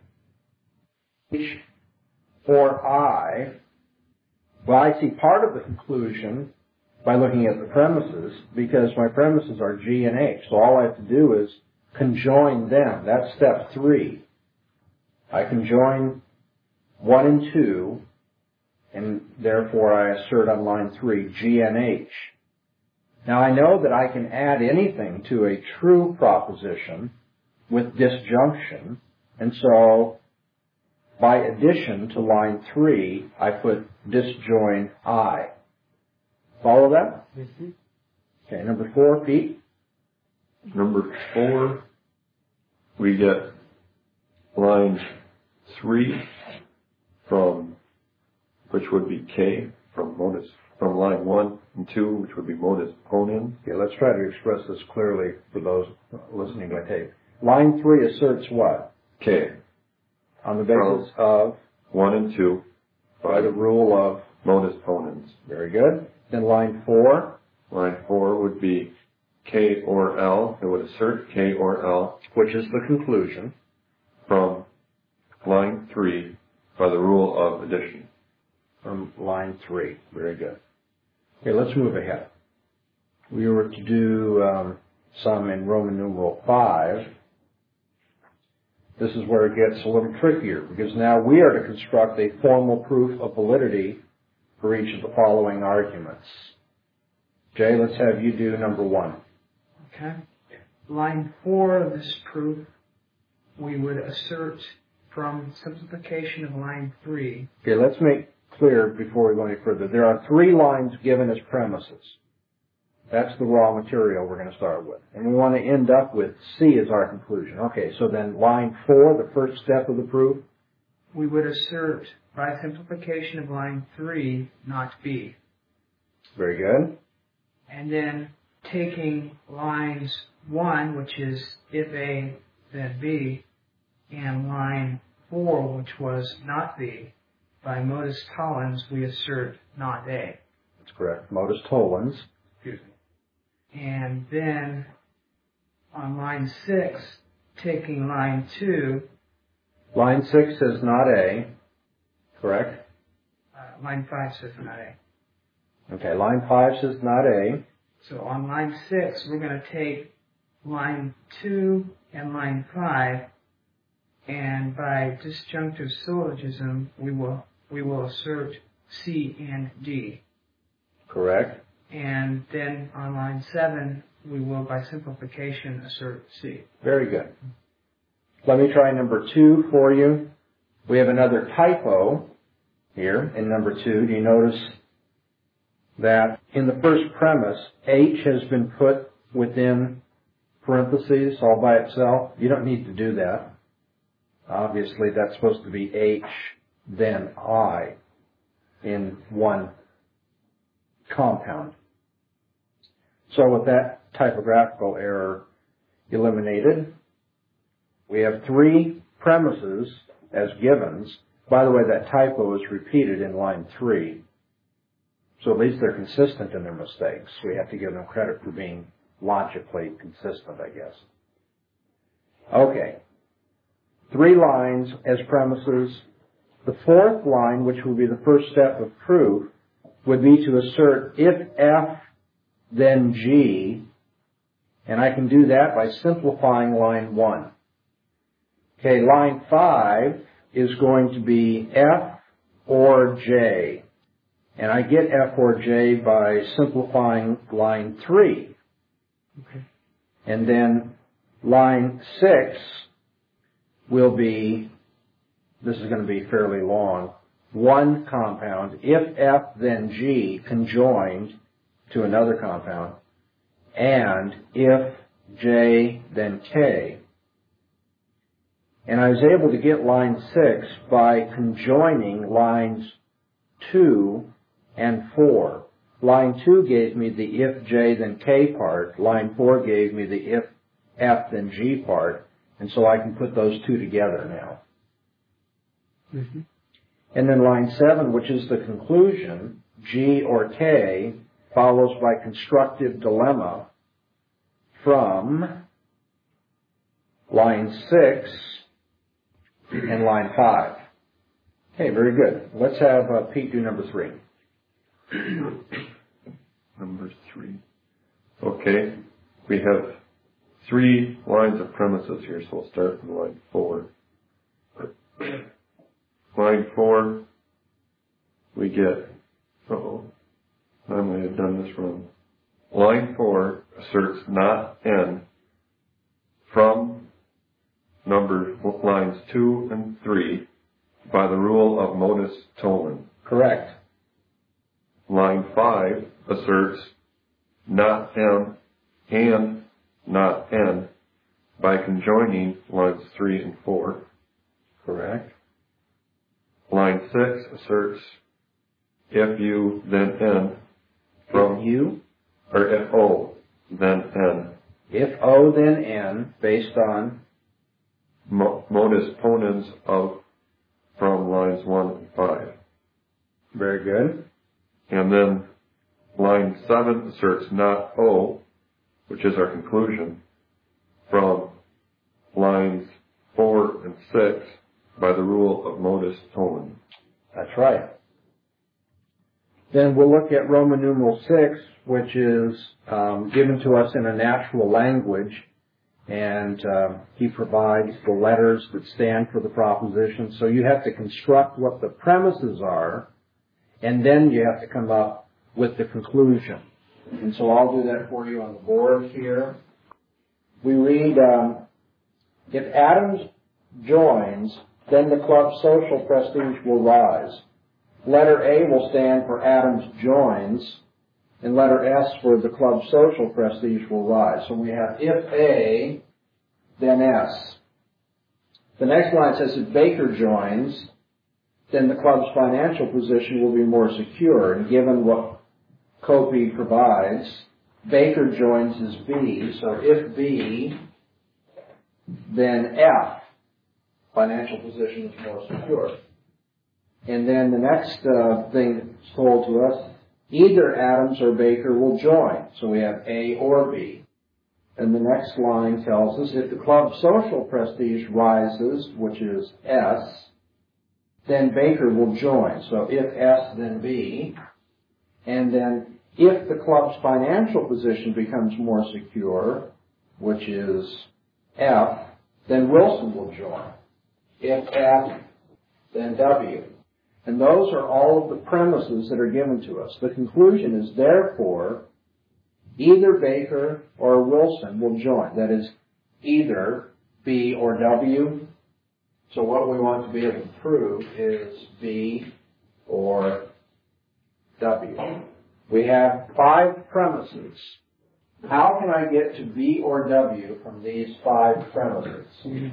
H or I, well, I see part of the conclusion by looking at the premises because my premises are G and H. So all I have to do is conjoin them. That's step three. I conjoin one and two, and therefore I assert on line three, G and H. Now I know that I can add anything to a true proposition with disjunction, and so by addition to line three, I put disjoin I. Follow that? Mm-hmm. Okay, number four, Pete. Number four, we get line three from, which would be K, from modus, from line one and two, which would be modus ponens. Okay, let's try to express this clearly for those listening by tape. Line three asserts what? K. On the basis of? One and two. By the rule of? Modus ponens. Very good. Then line four? Line four would be K or L. It would assert K or L. Which is the conclusion. From line three by the rule of addition. From line three. Very good. Okay, let's move ahead. We were to do um, some in Roman numeral five. This is where it gets a little trickier because now we are to construct a formal proof of validity for each of the following arguments. Jay, let's have you do number one. Okay. Line four of this proof, we would assert from simplification of line three. Okay, let's make clear before we go any further. There are three lines given as premises. That's the raw material we're going to start with. And we want to end up with C as our conclusion. Okay, so then line four, the first step of the proof. We would assert by simplification of line three, not B. Very good. And then taking lines one, which is if A, then B, and line four, which was not B, by modus tollens, we assert not A. That's correct. Modus tollens. Excuse me. And then on line six, taking line two. Line six says not A. Correct? Uh, line five says not A. Okay, line five says not A. So on line six, we're going to take line two and line five, and by disjunctive syllogism, we will we will assert C and D. Correct. And then on line seven, we will, by simplification, assert C. Very good. Let me try number two for you. We have another typo here in number two. Do you notice that in the first premise, H has been put within parentheses all by itself? You don't need to do that. Obviously, that's supposed to be H, then I in one compound. So with that typographical error eliminated, we have three premises as givens. By the way, that typo is repeated in line three. So at least they're consistent in their mistakes. We have to give them credit for being logically consistent, I guess. Okay. Three lines as premises. The fourth line, which would be the first step of proof, would be to assert if F, then G, and I can do that by simplifying line one. Okay, line five is going to be F or J, and I get F or J by simplifying line three. Okay. And then line six will be, this is going to be fairly long, one compound, if F then G conjoined to another compound, and if J then K. And I was able to get line six by conjoining lines two and four. Line two gave me the if J then K part. Line four gave me the if F then G part. And so I can put those two together now. Mm-hmm. And then line seven, which is the conclusion, G or K, follows by constructive dilemma from line six and line five. Okay, very good. Let's have uh, Pete do number three. Number three. Okay, we have three lines of premises here, so we'll start from line four. Line four, we get, uh-oh, I might have done this wrong. Line four asserts not N from number lines two and three by the rule of modus tollens. Correct. Line five asserts not M and not N by conjoining lines three and four. Correct. Line six asserts if U then N from If U, or if O then N. if O then N, based on, Mo- modus ponens of from lines one and five. very good. And then line seven asserts not O, which is our conclusion, from lines four and six by the rule of modus tollens. That's right. Then we'll look at Roman numeral six, which is um, given to us in a natural language, and uh, he provides the letters that stand for the proposition. So you have to construct what the premises are, and then you have to come up with the conclusion. And so I'll do that for you on the board here. We read, um, if Adams joins, then the club's social prestige will rise. Letter A will stand for Adams joins, and letter S for the club's social prestige will rise. So we have if A, then S. The next line says if Baker joins, then the club's financial position will be more secure. And given what Copey provides, Baker joins as B, so if B, then F, financial position is more secure. And then the next uh, thing that's told to us, either Adams or Baker will join. So we have A or B. And the next line tells us if the club's social prestige rises, which is S, then Baker will join. So if S, then B. And then if the club's financial position becomes more secure, which is F, then Wilson will join. If F, then W. And those are all of the premises that are given to us. The conclusion is, therefore, either Baker or Wilson will join. That is, either B or W. So what we want to be able to prove is B or W. We have five premises. How can I get to B or W from these five premises?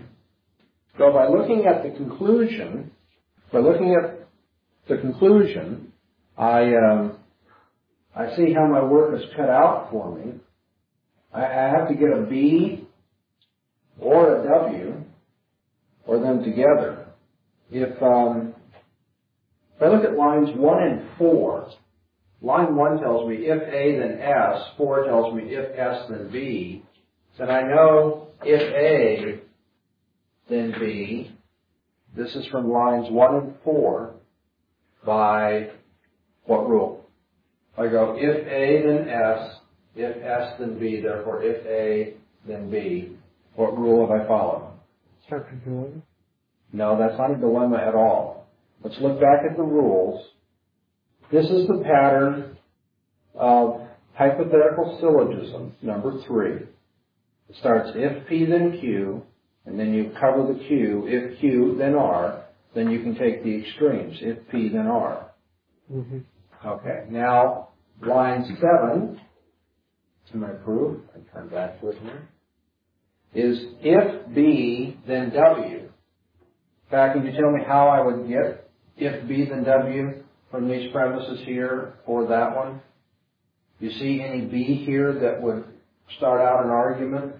So by looking at the conclusion, by looking at the conclusion, I um, I see how my work is cut out for me. I, I have to get a B or a W, or them together. If um, if I look at lines one and four, line one tells me if A then S, four tells me if S then B, then I know if A then B. This is from lines one and four by what rule? I go if A then S, if S then B, therefore if A then B. What rule have I followed? Structured dilemma. No, that's not a dilemma at all. Let's look back at the rules. This is the pattern of hypothetical syllogism, number three. It starts if P then Q, and then you cover the Q. If Q then R, then you can take the extremes. If P then R. Mm-hmm. Okay, now line seven, to my proof, I turn back to it here, is if B then W. In fact, can you tell me how I would get if B then W from these premises here or that one? You see any B here that would start out an argument?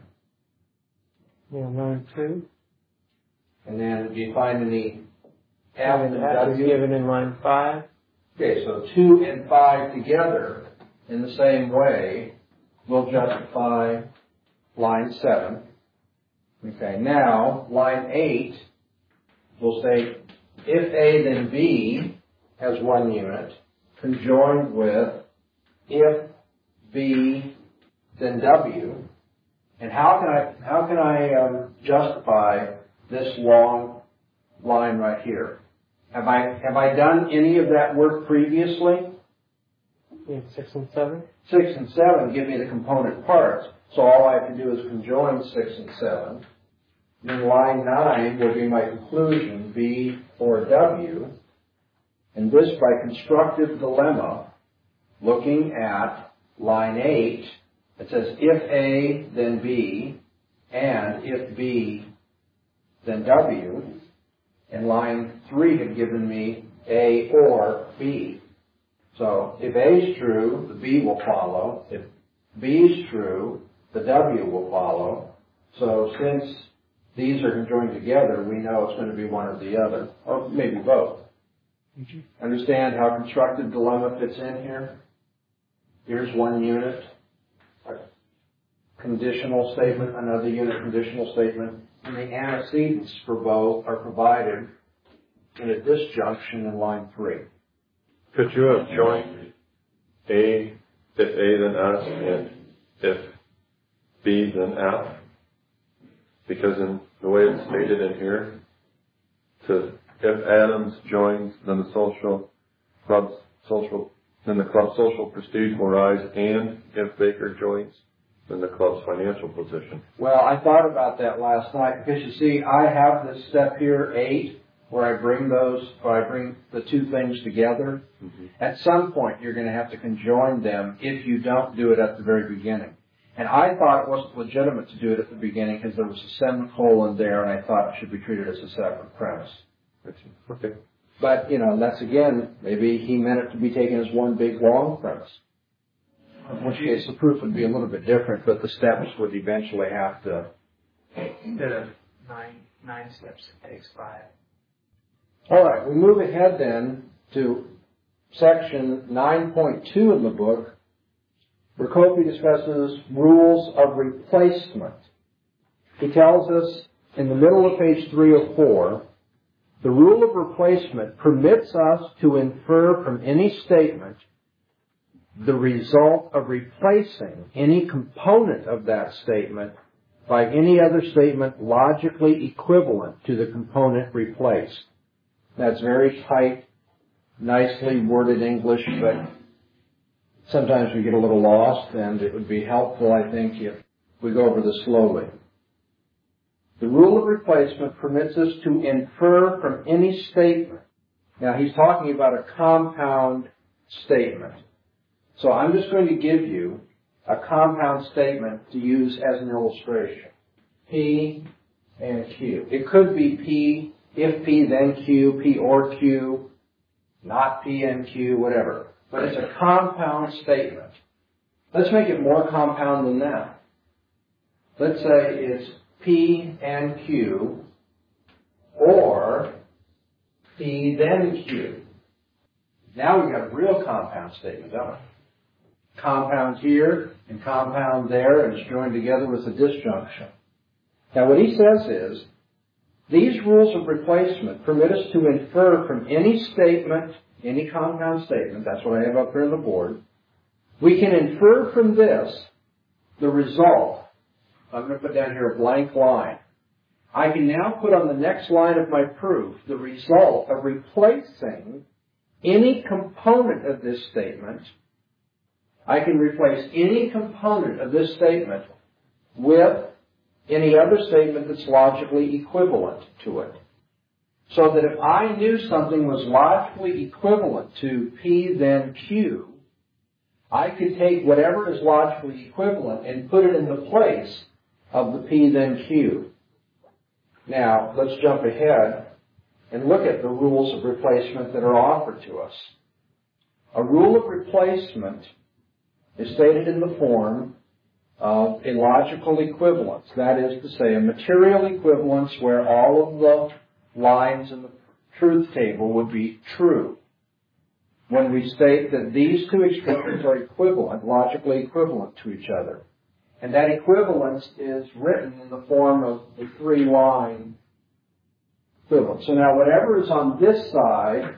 Yeah, line two. And then do you find any F and F is W? given in line five. Okay, so two and five together in the same way will justify line seven. Okay, now line eight will say if A then B has one unit conjoined with if B then W. And how can I how can I um, justify this long line right here? Have I have I done any of that work previously? Yeah, six and seven. Six and seven give me the component parts, so all I have to do is conjoin six and seven. Then line nine will be my conclusion, B or W. And this by constructive dilemma, looking at line eight, it says if A, then B, and if B, then W. And line three had given me A or B. So if A is true, the B will follow. If B is true, the W will follow. So since these are conjoined together, we know it's going to be one or the other, or maybe both. Mm-hmm. Understand how constructive dilemma fits in here? Here's one unit, a conditional statement, another unit conditional statement, and the antecedents for both are provided in a disjunction in line three. Could you have joined A, if A then S, and if B then F? Because in the way it's stated in here, to if Adams joins, then the social club's social then the club's social prestige will rise, and if Baker joins, then the club's financial position. Well, I thought about that last night because you see, I have this step here, eight, where I bring those, where I bring the two things together. Mm-hmm. At some point, you're going to have to conjoin them if you don't do it at the very beginning. And I thought it wasn't legitimate to do it at the beginning because there was a semicolon there, and I thought it should be treated as a separate premise. Okay. But, you know, that's again, maybe he meant it to be taken as one big long premise. In which case the proof would be a little bit different, but the steps would eventually have to... Instead of nine, nine steps, it takes five. All right, we move ahead then to section nine point two in the book, where Kofi discusses rules of replacement. He tells us in the middle of page three oh four, the rule of replacement permits us to infer from any statement the result of replacing any component of that statement by any other statement logically equivalent to the component replaced. That's very tight, nicely worded English, but sometimes we get a little lost, and it would be helpful, I think, if we go over this slowly. The rule of replacement permits us to infer from any statement. Now, he's talking about a compound statement. So I'm just going to give you a compound statement to use as an illustration. P and Q. It could be P, if P, then Q, P or Q, not P and Q, whatever. But it's a compound statement. Let's make it more compound than that. Let's say it's P and Q, or P then Q. Now we've got a real compound statement, don't we? Compound here and compound there, and it's joined together with a disjunction. Now what he says is, these rules of replacement permit us to infer from any statement, any compound statement, that's what I have up here on the board, we can infer from this the result. I'm going to put down here a blank line. I can now put on the next line of my proof the result of replacing any component of this statement. I can replace any component of this statement with any other statement that's logically equivalent to it. So that if I knew something was logically equivalent to P then Q, I could take whatever is logically equivalent and put it in the place of the P then Q. Now, let's jump ahead and look at the rules of replacement that are offered to us. A rule of replacement is stated in the form of a logical equivalence. That is to say, a material equivalence where all of the lines in the truth table would be true. When we state that these two expressions are equivalent, logically equivalent to each other. And that equivalence is written in the form of the three-line equivalent. So now whatever is on this side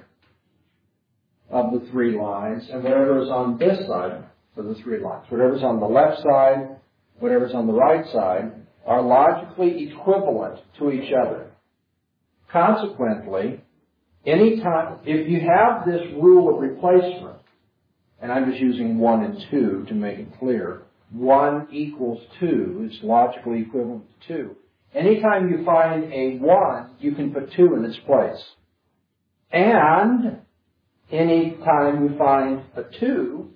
of the three lines and whatever is on this side of the three lines, whatever's on the left side, whatever's on the right side, are logically equivalent to each other. Consequently, anytime, if you have this rule of replacement, and I'm just using one and two to make it clear, one equals two is logically equivalent to two. Anytime you find a one, you can put two in its place. And anytime you find a two,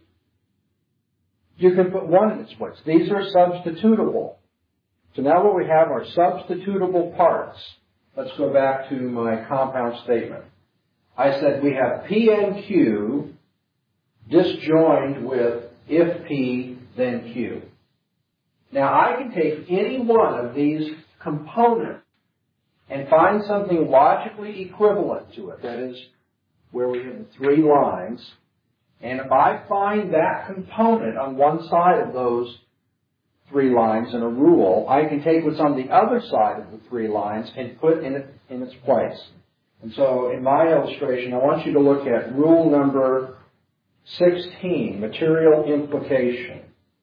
you can put one in its place. These are substitutable. So now what we have are substitutable parts. Let's go back to my compound statement. I said we have P and Q disjoined with if P, then Q. Now I can take any one of these components and find something logically equivalent to it. That is, where we have the three lines. And if I find that component on one side of those three lines in a rule, I can take what's on the other side of the three lines and put in it in its place. And so in my illustration, I want you to look at rule number sixteen, material implication.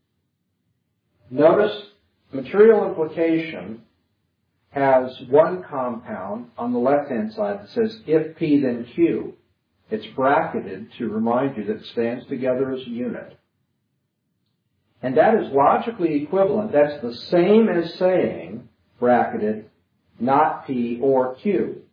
Notice material implication has one compound on the left-hand side that says if P then Q. It's bracketed to remind you that it stands together as a unit. And that is logically equivalent. That's the same as saying, bracketed, not P or Q.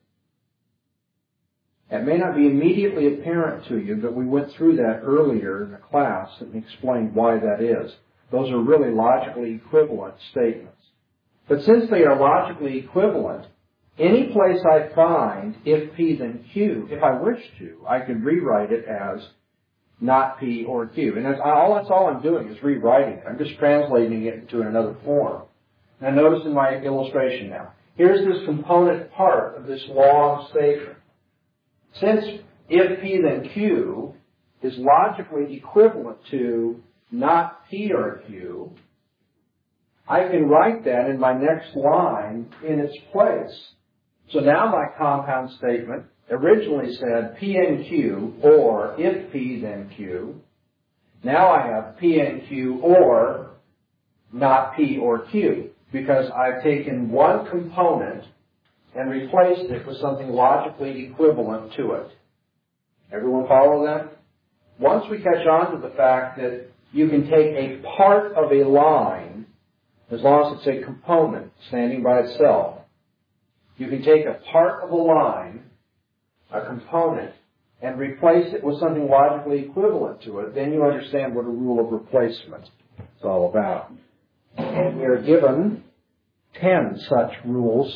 It may not be immediately apparent to you, but we went through that earlier in the class and explained why that is. Those are really logically equivalent statements. But since they are logically equivalent, any place I find if P then Q, if I wish to, I can rewrite it as not P or Q. And that's all, that's all I'm doing is rewriting it. I'm just translating it into another form. Now notice in my illustration now, here's this component part of this long statement. Since if P then Q is logically equivalent to not P or Q, I can write that in my next line in its place. So now my compound statement originally said P and Q or if P then Q. Now I have P and Q or not P or Q because I've taken one component and replaced it with something logically equivalent to it. Everyone follow that? Once we catch on to the fact that you can take a part of a line, as long as it's a component standing by itself, you can take a part of a line, a component, and replace it with something logically equivalent to it, then you understand what a rule of replacement is all about. And we are given ten such rules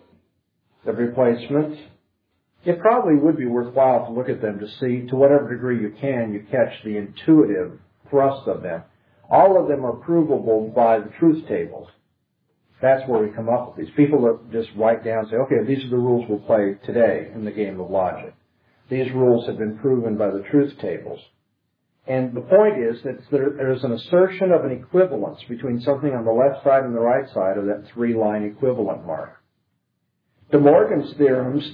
of replacement. It probably would be worthwhile to look at them to see, to whatever degree you can, you catch the intuitive thrust of them. All of them are provable by the truth tables. That's where we come up with these. People that just write down and say, okay, these are the rules we'll play today in the game of logic. These rules have been proven by the truth tables. And the point is that there's an assertion of an equivalence between something on the left side and the right side of that three-line equivalent mark. De Morgan's theorems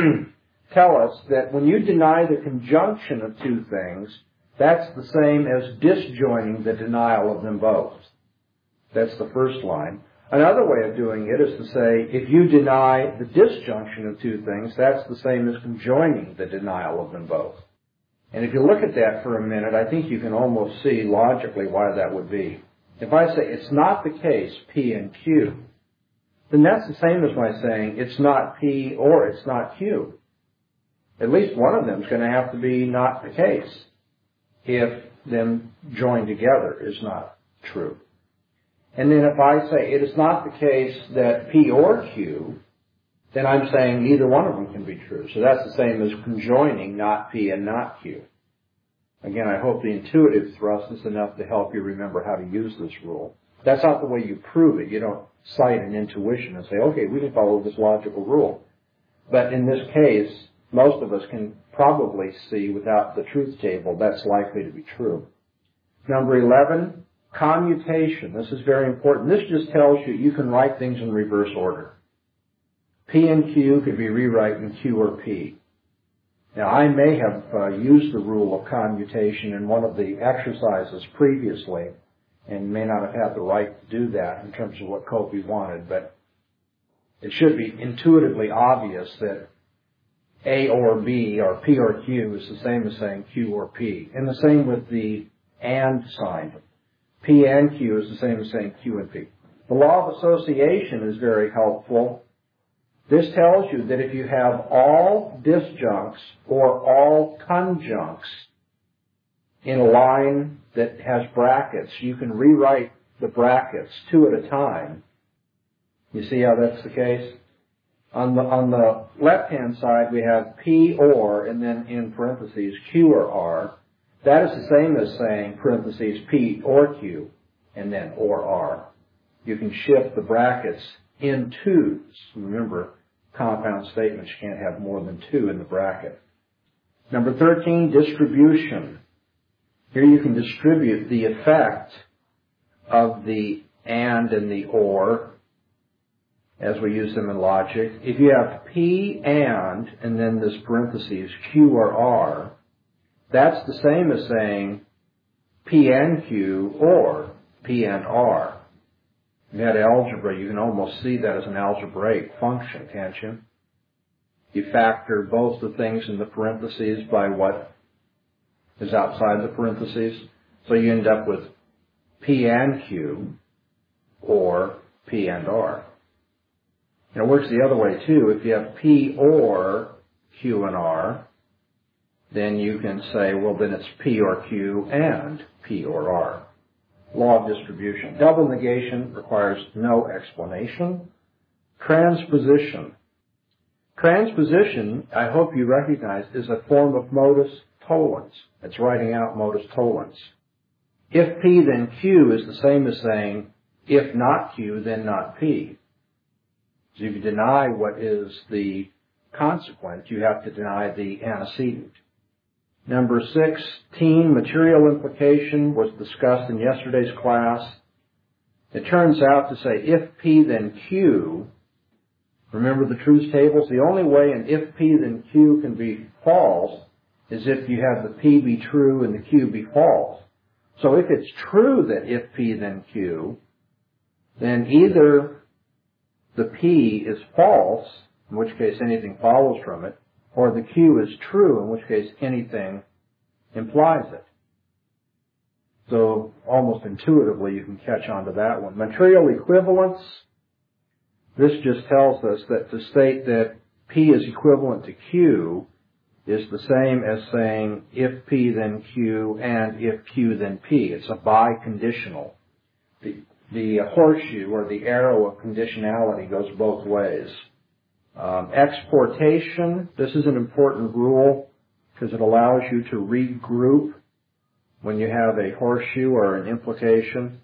tell us that when you deny the conjunction of two things, that's the same as disjoining the denial of them both. That's the first line. Another way of doing it is to say, if you deny the disjunction of two things, that's the same as conjoining the denial of them both. And if you look at that for a minute, I think you can almost see logically why that would be. If I say it's not the case, P and Q, then that's the same as my saying it's not P or it's not Q. At least one of them is going to have to be not the case if them joined together is not true. And then if I say it is not the case that P or Q, then I'm saying neither one of them can be true. So that's the same as conjoining not P and not Q. Again, I hope the intuitive thrust is enough to help you remember how to use this rule. That's not the way you prove it. You don't cite an intuition and say, okay, we can follow this logical rule. But in this case, most of us can probably see without the truth table that's likely to be true. Number eleven, commutation. This is very important. This just tells you you can write things in reverse order. P and Q could be rewritten Q or P. Now, I may have uh, used the rule of commutation in one of the exercises previously and may not have had the right to do that in terms of what Copey wanted, but it should be intuitively obvious that A or B or P or Q is the same as saying Q or P. And the same with the and sign. P and Q is the same as saying Q and P. The law of association is very helpful. This tells you that if you have all disjuncts or all conjuncts in a line that has brackets, you can rewrite the brackets two at a time. You see how that's the case? On the, on the left-hand side, we have P or, and then in parentheses, Q or R. That is the same as saying parentheses P or Q, and then or R. You can shift the brackets in twos. Remember, compound statements can't have more than two in the bracket. Number thirteen, distribution. Here you can distribute the effect of the and and the or as we use them in logic. If you have P and, and then this parentheses, Q or R, that's the same as saying P and Q or P and R. If you had algebra, you can almost see that as an algebraic function, can't you? You factor both the things in the parentheses by what is outside the parentheses. So you end up with P and Q or P and R. And it works the other way too. If you have P or Q and R, then you can say, well, then it's P or Q and P or R. Law of distribution. Double negation requires no explanation. Transposition. Transposition, I hope you recognize, is a form of modus tollens. It's writing out modus tollens. If P, then Q is the same as saying, if not Q, then not P. So if you deny what is the consequent, you have to deny the antecedent. Number sixteen, material implication, was discussed in yesterday's class. It turns out to say if P, then Q. Remember the truth tables? The only way an if P, then Q can be false is if you have the P be true and the Q be false. So if it's true that if P, then Q, then either the P is false, in which case anything follows from it, or the Q is true, in which case anything implies it. So almost intuitively you can catch on to that one. Material equivalence, this just tells us that to state that P is equivalent to Q is the same as saying if P then Q and if Q then P. It's a biconditional. The, the horseshoe or the arrow of conditionality goes both ways. Um, exportation, this is an important rule because it allows you to regroup when you have a horseshoe or an implication.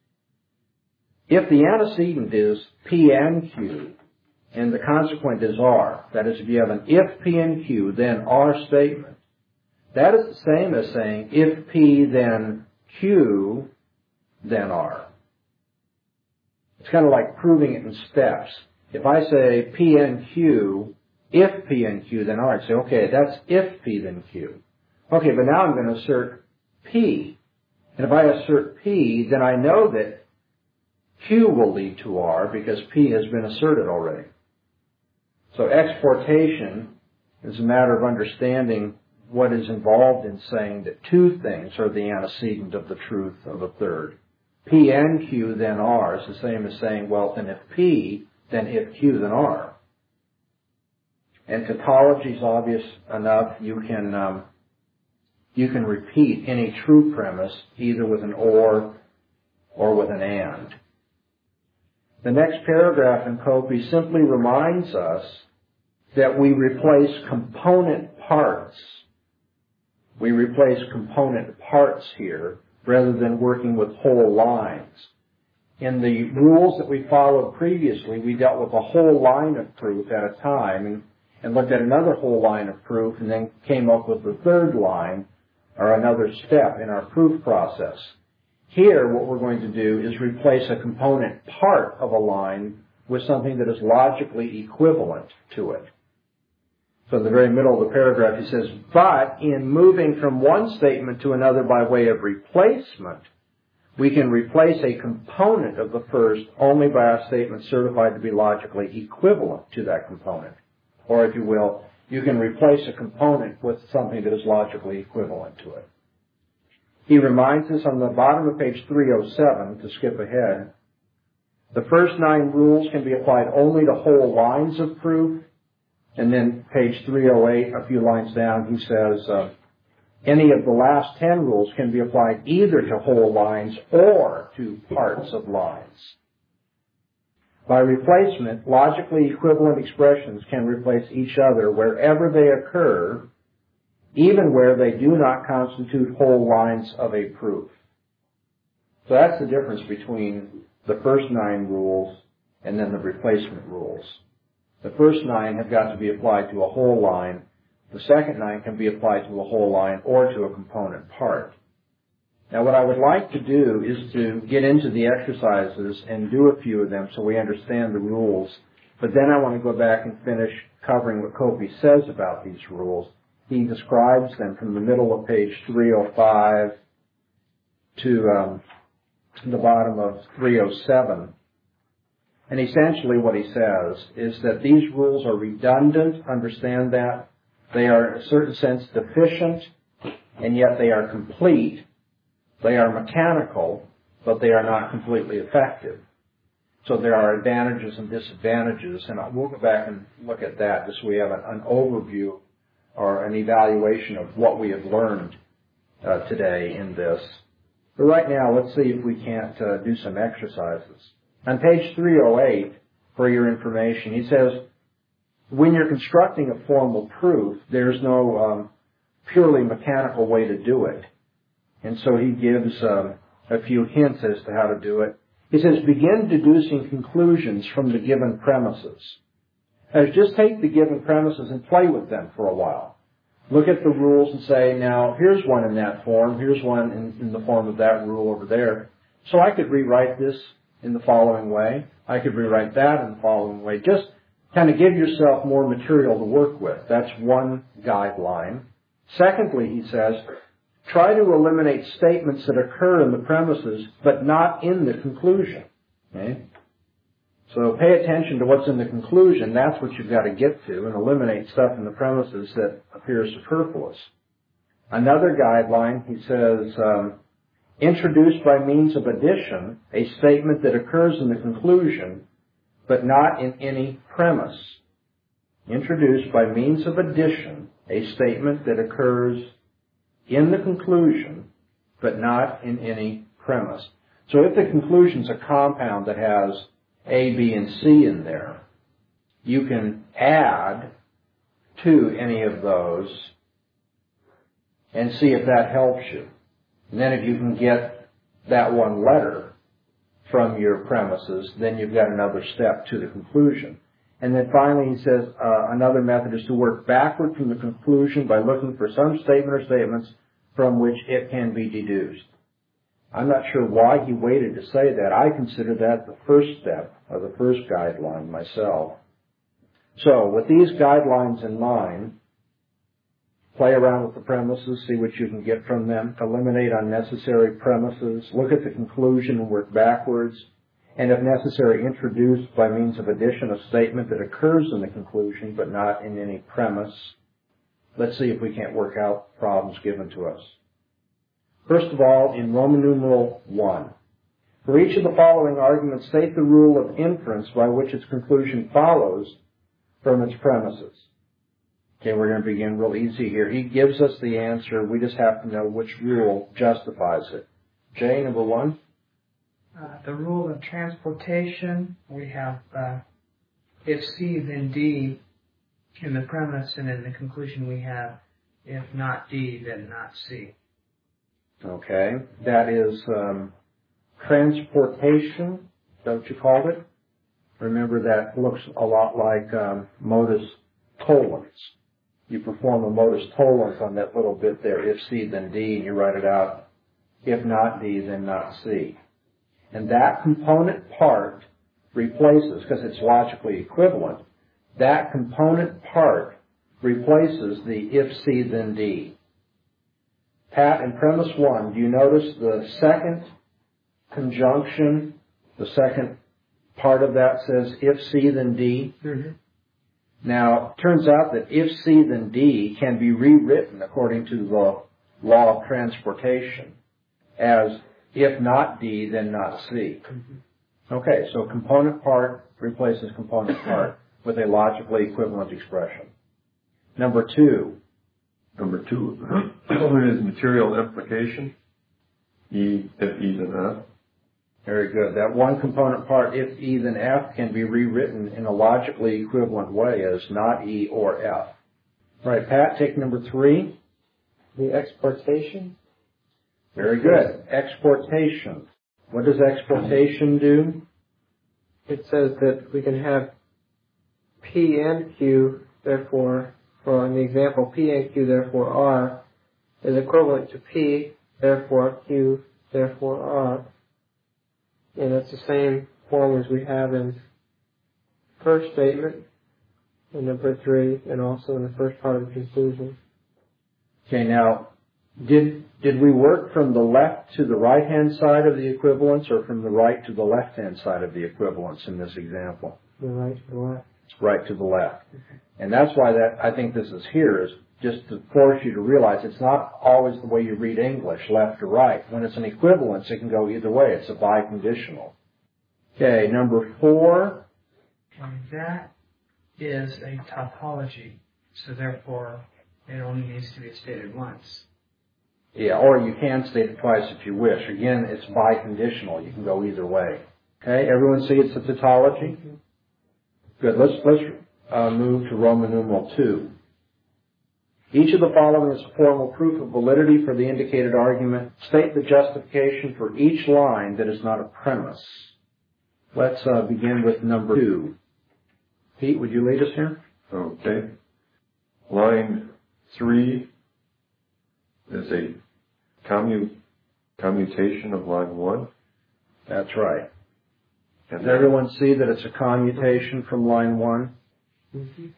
If the antecedent is P and Q, and the consequent is R, that is, if you have an if P and Q, then R statement, that is the same as saying if P, then Q, then R. It's kind of like proving it in steps. If I say P and Q, if P and Q, then R, I'd say, okay, that's if P, then Q. Okay, but now I'm going to assert P. And if I assert P, then I know that Q will lead to R because P has been asserted already. So exportation is a matter of understanding what is involved in saying that two things are the antecedent of the truth of a third. P and Q, then R is the same as saying, well, then if P, then if Q, then R. And tautology is obvious enough. You can um, you can repeat any true premise either with an or or with an and. The next paragraph in Copy simply reminds us that we replace component parts. We replace component parts here rather than working with whole lines. In the rules that we followed previously, we dealt with a whole line of proof at a time and, and looked at another whole line of proof and then came up with the third line or another step in our proof process. Here, what we're going to do is replace a component part of a line with something that is logically equivalent to it. So in the very middle of the paragraph, he says, but in moving from one statement to another by way of replacement, we can replace a component of the first only by a statement certified to be logically equivalent to that component. Or if you will, you can replace a component with something that is logically equivalent to it. He reminds us on the bottom of page three oh seven, to skip ahead, the first nine rules can be applied only to whole lines of proof. And then page three oh eight, a few lines down, he says, uh, any of the last ten rules can be applied either to whole lines or to parts of lines. By replacement, logically equivalent expressions can replace each other wherever they occur, even where they do not constitute whole lines of a proof. So that's the difference between the first nine rules and then the replacement rules. The first nine have got to be applied to a whole line. The second nine can be applied to a whole line or to a component part. Now what I would like to do is to get into the exercises and do a few of them so we understand the rules. But then I want to go back and finish covering what Copy says about these rules. He describes them from the middle of page three oh five to um, the bottom of three oh seven. And essentially what he says is that these rules are redundant, understand that. They are in a certain sense deficient, and yet they are complete. They are mechanical, but they are not completely effective. So there are advantages and disadvantages, and we'll go back and look at that just so we have an, an overview or an evaluation of what we have learned uh, today in this. But right now, let's see if we can't uh, do some exercises. On page three oh eight, for your information, he says, when you're constructing a formal proof, there's no um, purely mechanical way to do it. And so he gives um, a few hints as to how to do it. He says, begin deducing conclusions from the given premises. As just take the given premises and play with them for a while. Look at the rules and say, now, here's one in that form, here's one in, in the form of that rule over there. So I could rewrite this in the following way. I could rewrite that in the following way. Just kind of give yourself more material to work with. That's one guideline. Secondly, he says, try to eliminate statements that occur in the premises but not in the conclusion. Okay? So pay attention to what's in the conclusion. That's what you've got to get to, and eliminate stuff in the premises that appears superfluous. Another guideline, he says, um, introduce by means of addition a statement that occurs in the conclusion but not in any premise. Introduce by means of addition a statement that occurs in the conclusion but not in any premise. So if the conclusion's a compound that has A, B, and C in there, you can add to any of those and see if that helps you. And then if you can get that one letter from your premises, then you've got another step to the conclusion. And then finally he says uh, another method is to work backward from the conclusion by looking for some statement or statements from which it can be deduced. I'm not sure why he waited to say that. I consider that the first step, or the first guideline myself. So, with these guidelines in mind, play around with the premises, see what you can get from them, eliminate unnecessary premises, look at the conclusion and work backwards, and if necessary, introduce by means of addition a statement that occurs in the conclusion but not in any premise. Let's see if we can't work out problems given to us. First of all, in Roman numeral one, for each of the following arguments, state the rule of inference by which its conclusion follows from its premises. Okay, we're going to begin real easy here. He gives us the answer. We just have to know which rule justifies it. Jay, number one. Uh, the rule of transportation, we have uh, if C, then D in the premise, and in the conclusion we have if not D, then not C. Okay, that is um, transportation, is that what you called it? Remember, that looks a lot like um, modus tollens. You perform a modus tollens on that little bit there, if C, then D, and you write it out, if not D, then not C. And that component part replaces, because it's logically equivalent, that component part replaces the if C, then D. Pat, in premise one, do you notice the second conjunction, the second part of that says if C, then D? Mm-hmm. Now, it turns out that if C, then D can be rewritten according to the law of transportation as if not D, then not C. Mm-hmm. Okay, so component part replaces component part with a logically equivalent expression. Number two. Number two is material implication. E, if E, then F. Very good. That one component part, if E, then F, can be rewritten in a logically equivalent way as not E or F. All right, Pat, take number three. The exportation. Very good. Exportation. What does exportation do? It says that we can have P and Q, therefore, well, in the example, P and Q, therefore R, is equivalent to P, therefore Q, therefore R. And that's the same form as we have in first statement, in number three, and also in the first part of the conclusion. Okay, now, did did we work from the left to the right-hand side of the equivalence, or from the right to the left-hand side of the equivalence in this example? The right to the left. Right to the left. And that's why that I think this is here, is just to force you to realize it's not always the way you read English, left to right. When it's an equivalence, it can go either way. It's a biconditional. Okay, number four. And that is a topology, so therefore it only needs to be stated once. Yeah, or you can state it twice if you wish. Again, it's biconditional. You can go either way. Okay, everyone see it's a tautology? Good. Let's let's uh, move to Roman numeral two. Each of the following is a formal proof of validity for the indicated argument. State the justification for each line that is not a premise. Let's uh, begin with number two. Pete, would you lead us here? Okay. Line three is a commu- commutation of line one. That's right. And Does everyone see that it's a commutation from line one? Mm-hmm.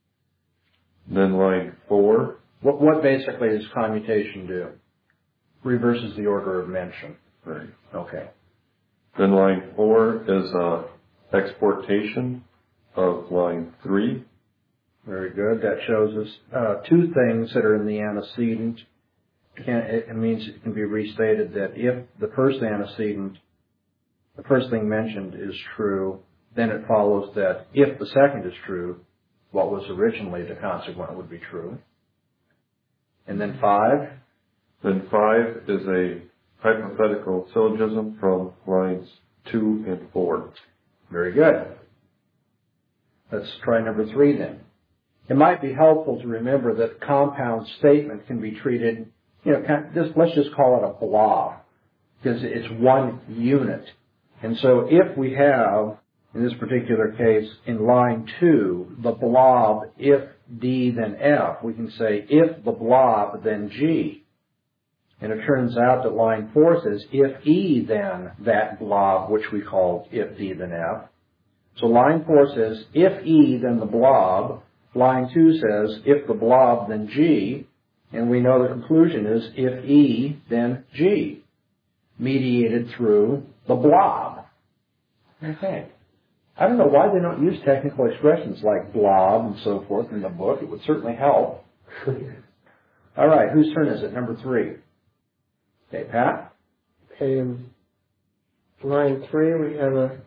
Then line four. What, what basically does commutation do? Reverses the order of mention. Right. Okay. Then line four is a exportation of line three. Very good. That shows us uh, two things that are in the antecedent. Can, it means it can be restated that if the first antecedent, the first thing mentioned is true, then it follows that if the second is true, what was originally the consequent would be true. And then five. Then five is a hypothetical syllogism from lines two and four. Very good. Let's try number three then. It might be helpful to remember that a compound statement can be treated, you know, kind of just, let's just call it a blob, because it's one unit. And so if we have, in this particular case, in line two, the blob, if D, then F, we can say if the blob, then G. And it turns out that line four says if E, then that blob, which we called if D, then F. So line four says if E, then the blob. Line two says if the blob, then G. And we know the conclusion is if E, then G, mediated through the blob. Okay. I don't know why they don't use technical expressions like blob and so forth in the book. It would certainly help. All right, whose turn is it? Number three. Okay, Pat? Okay, in line three, we have a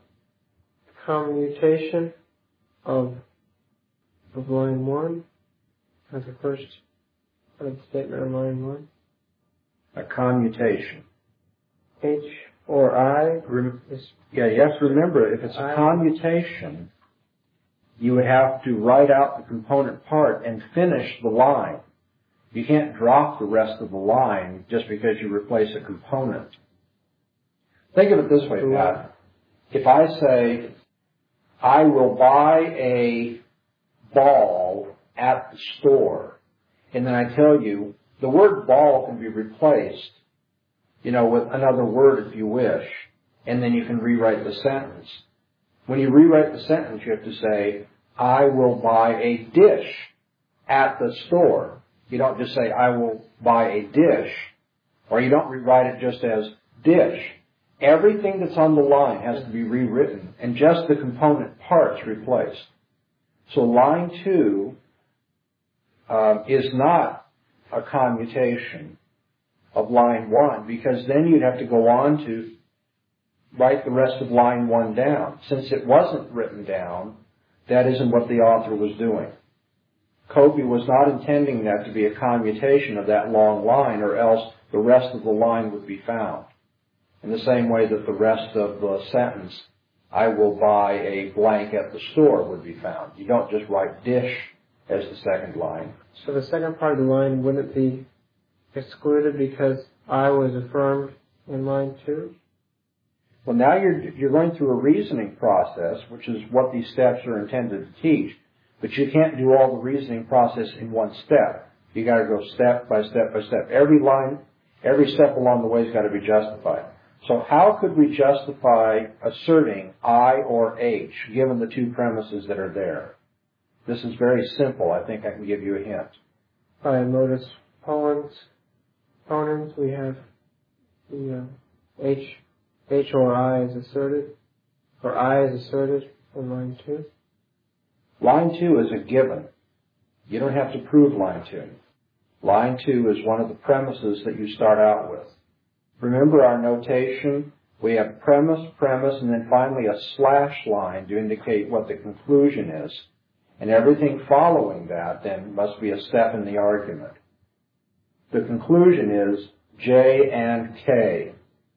commutation of, of line one as the first part of the statement of line one. A commutation. H or I Rem- is yeah, you have to remember, if it's a I- commutation, you would have to write out the component part and finish the line. You can't drop the rest of the line just because you replace a component. Think of it this way, Pat. If I say, I will buy a ball at the store, and then I tell you, the word ball can be replaced, you know, with another word if you wish, and then you can rewrite the sentence. When you rewrite the sentence, you have to say, I will buy a dish at the store. You don't just say, I will buy a dish, or you don't rewrite it just as dish. Everything that's on the line has to be rewritten, and just the component parts replaced. So line two um, is not a commutation of line one, because then you'd have to go on to write the rest of line one down. Since it wasn't written down, that isn't what the author was doing. Copy was not intending that to be a commutation of that long line, or else the rest of the line would be found. In the same way that the rest of the sentence, I will buy a blank at the store, would be found. You don't just write dish as the second line. So the second part of the line wouldn't be excluded because I was affirmed in line two? Well, now you're, you're going through a reasoning process, which is what these steps are intended to teach. But you can't do all the reasoning process in one step. You got to go step by step by step. Every line, every step along the way has got to be justified. So how could we justify asserting I or H, given the two premises that are there? This is very simple. I think I can give you a hint. By modus ponens, ponens we have the uh, H, H or I is asserted, or I is asserted in line two. Line two is a given. You don't have to prove line two. Line two is one of the premises that you start out with. Remember our notation? We have premise, premise, and then finally a slash line to indicate what the conclusion is. And everything following that then must be a step in the argument. The conclusion is J and K.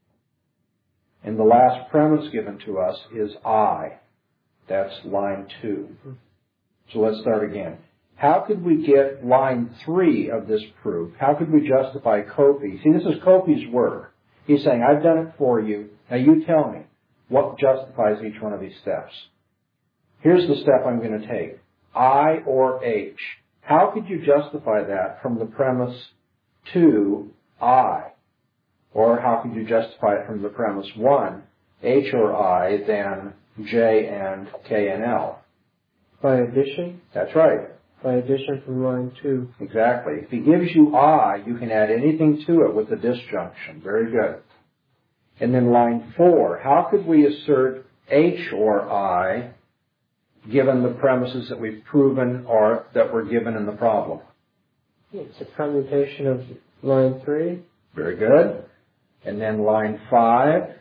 And the last premise given to us is I. That's line two. So let's start again. how could we get line three of this proof? How could we justify Copey? See, this is Copey's work. He's saying, I've done it for you. Now you tell me what justifies each one of these steps. Here's the step I'm going to take. I or H. How could you justify that from the premise two, I? Or how could you justify it from the premise one, H or I, then J and K and L? By addition? That's right. By addition from line two. Exactly. If he gives you I, you can add anything to it with the disjunction. Very good. And then line four, how could we assert H or I given the premises that we've proven or that were given in the problem? It's a commutation of line three. Very good. And then line five,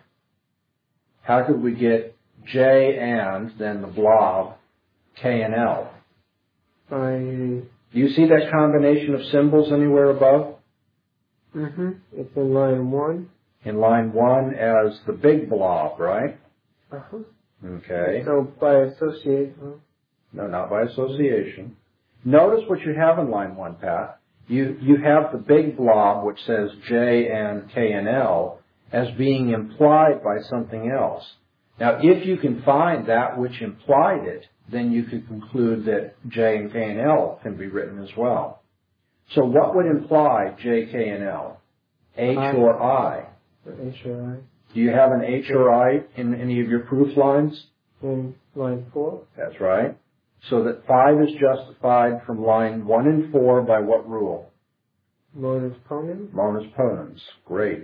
how could we get J and then the blob, K and L? By... Do you see that combination of symbols anywhere above? Mm-hmm. It's in line one. In line one as the big blob, right? Uh-huh. Okay. So by association. No, not by association. Notice what you have in line one, Pat. You, you have the big blob which says J and K and L as being implied by something else. Now, if you can find that which implied it, then you could conclude that J and K and L can be written as well. So what would imply J, K, and L? H I. or I? H or I. Do you have an H or I in any of your proof lines? In line four. That's right. So that five is justified from line one and four by what rule? Modus ponens. Modus ponens. Great.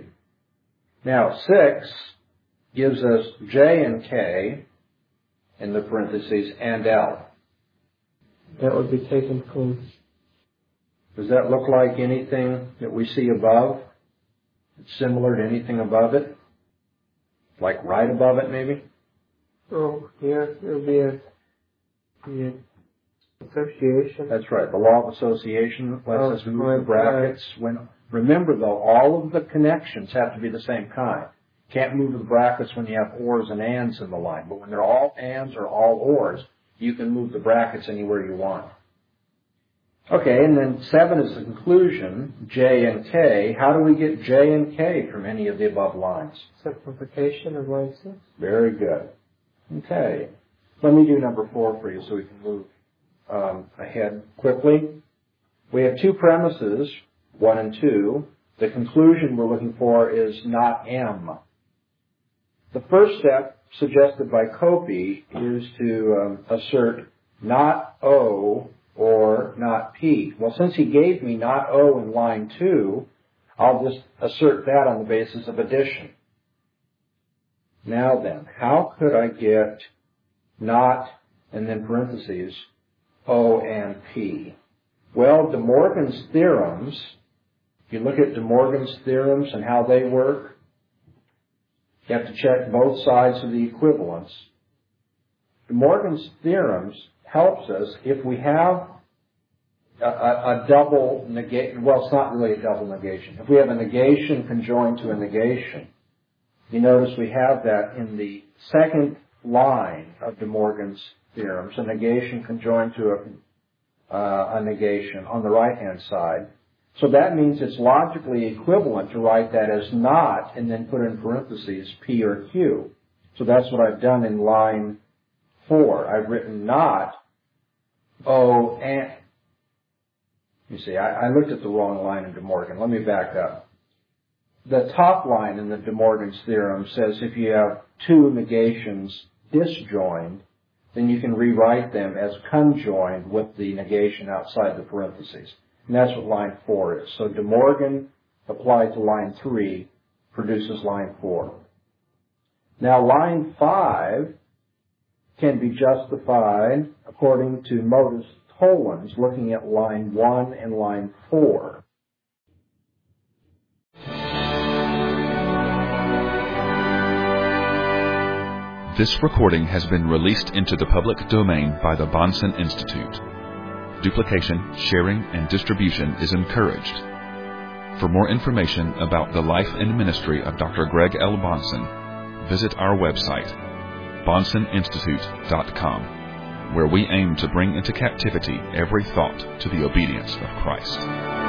Now, six gives us J and K in the parentheses and L. That would be taken from... Does that look like anything that we see above? It's similar to anything above it? Like right above it, maybe? Oh, yeah, it would be a... Yeah. Association. That's right. The law of association lets Oh, us move right, the brackets. When, remember, though, all of the connections have to be the same kind. Can't move the brackets when you have ors and ands in the line. But when they're all ands or all ors, you can move the brackets anywhere you want. Okay, and then seven is the conclusion, J and K. How do we get J and K from any of the above lines? Simplification of line six. Very good. Okay. Let me do number four for you so we can move um, ahead quickly. We have two premises, one and two. The conclusion we're looking for is not M. The first step suggested by Copey is to um, assert not O or not P. Well, since he gave me not O in line two, I'll just assert that on the basis of addition. Now then, how could I get not, and then parentheses, O and P? Well, De Morgan's theorems, if you look at De Morgan's theorems and how they work, you have to check both sides of the equivalence. De Morgan's theorems helps us if we have a, a, a double negation. Well, it's not really a double negation. If we have a negation conjoined to a negation, you notice we have that in the second line of De Morgan's theorems, a negation conjoined to a, uh, a negation on the right-hand side. So that means it's logically equivalent to write that as not and then put in parentheses P or Q. So that's what I've done in line four. I've written not O and... You see, I, I looked at the wrong line in De Morgan. Let me back up. The top line in the De Morgan's theorem says if you have two negations disjoined, then you can rewrite them as conjoined with the negation outside the parentheses. And that's what line four is. So De Morgan applied to line three produces line four. Now line five can be justified according to modus tollens, looking at line one and line four. This recording has been released into the public domain by the Bahnsen Institute. Duplication, sharing, and distribution is encouraged. For more information about the life and ministry of Doctor Greg L. Bahnsen, visit our website, bahnsen institute dot com. where we aim to bring into captivity every thought to the obedience of Christ.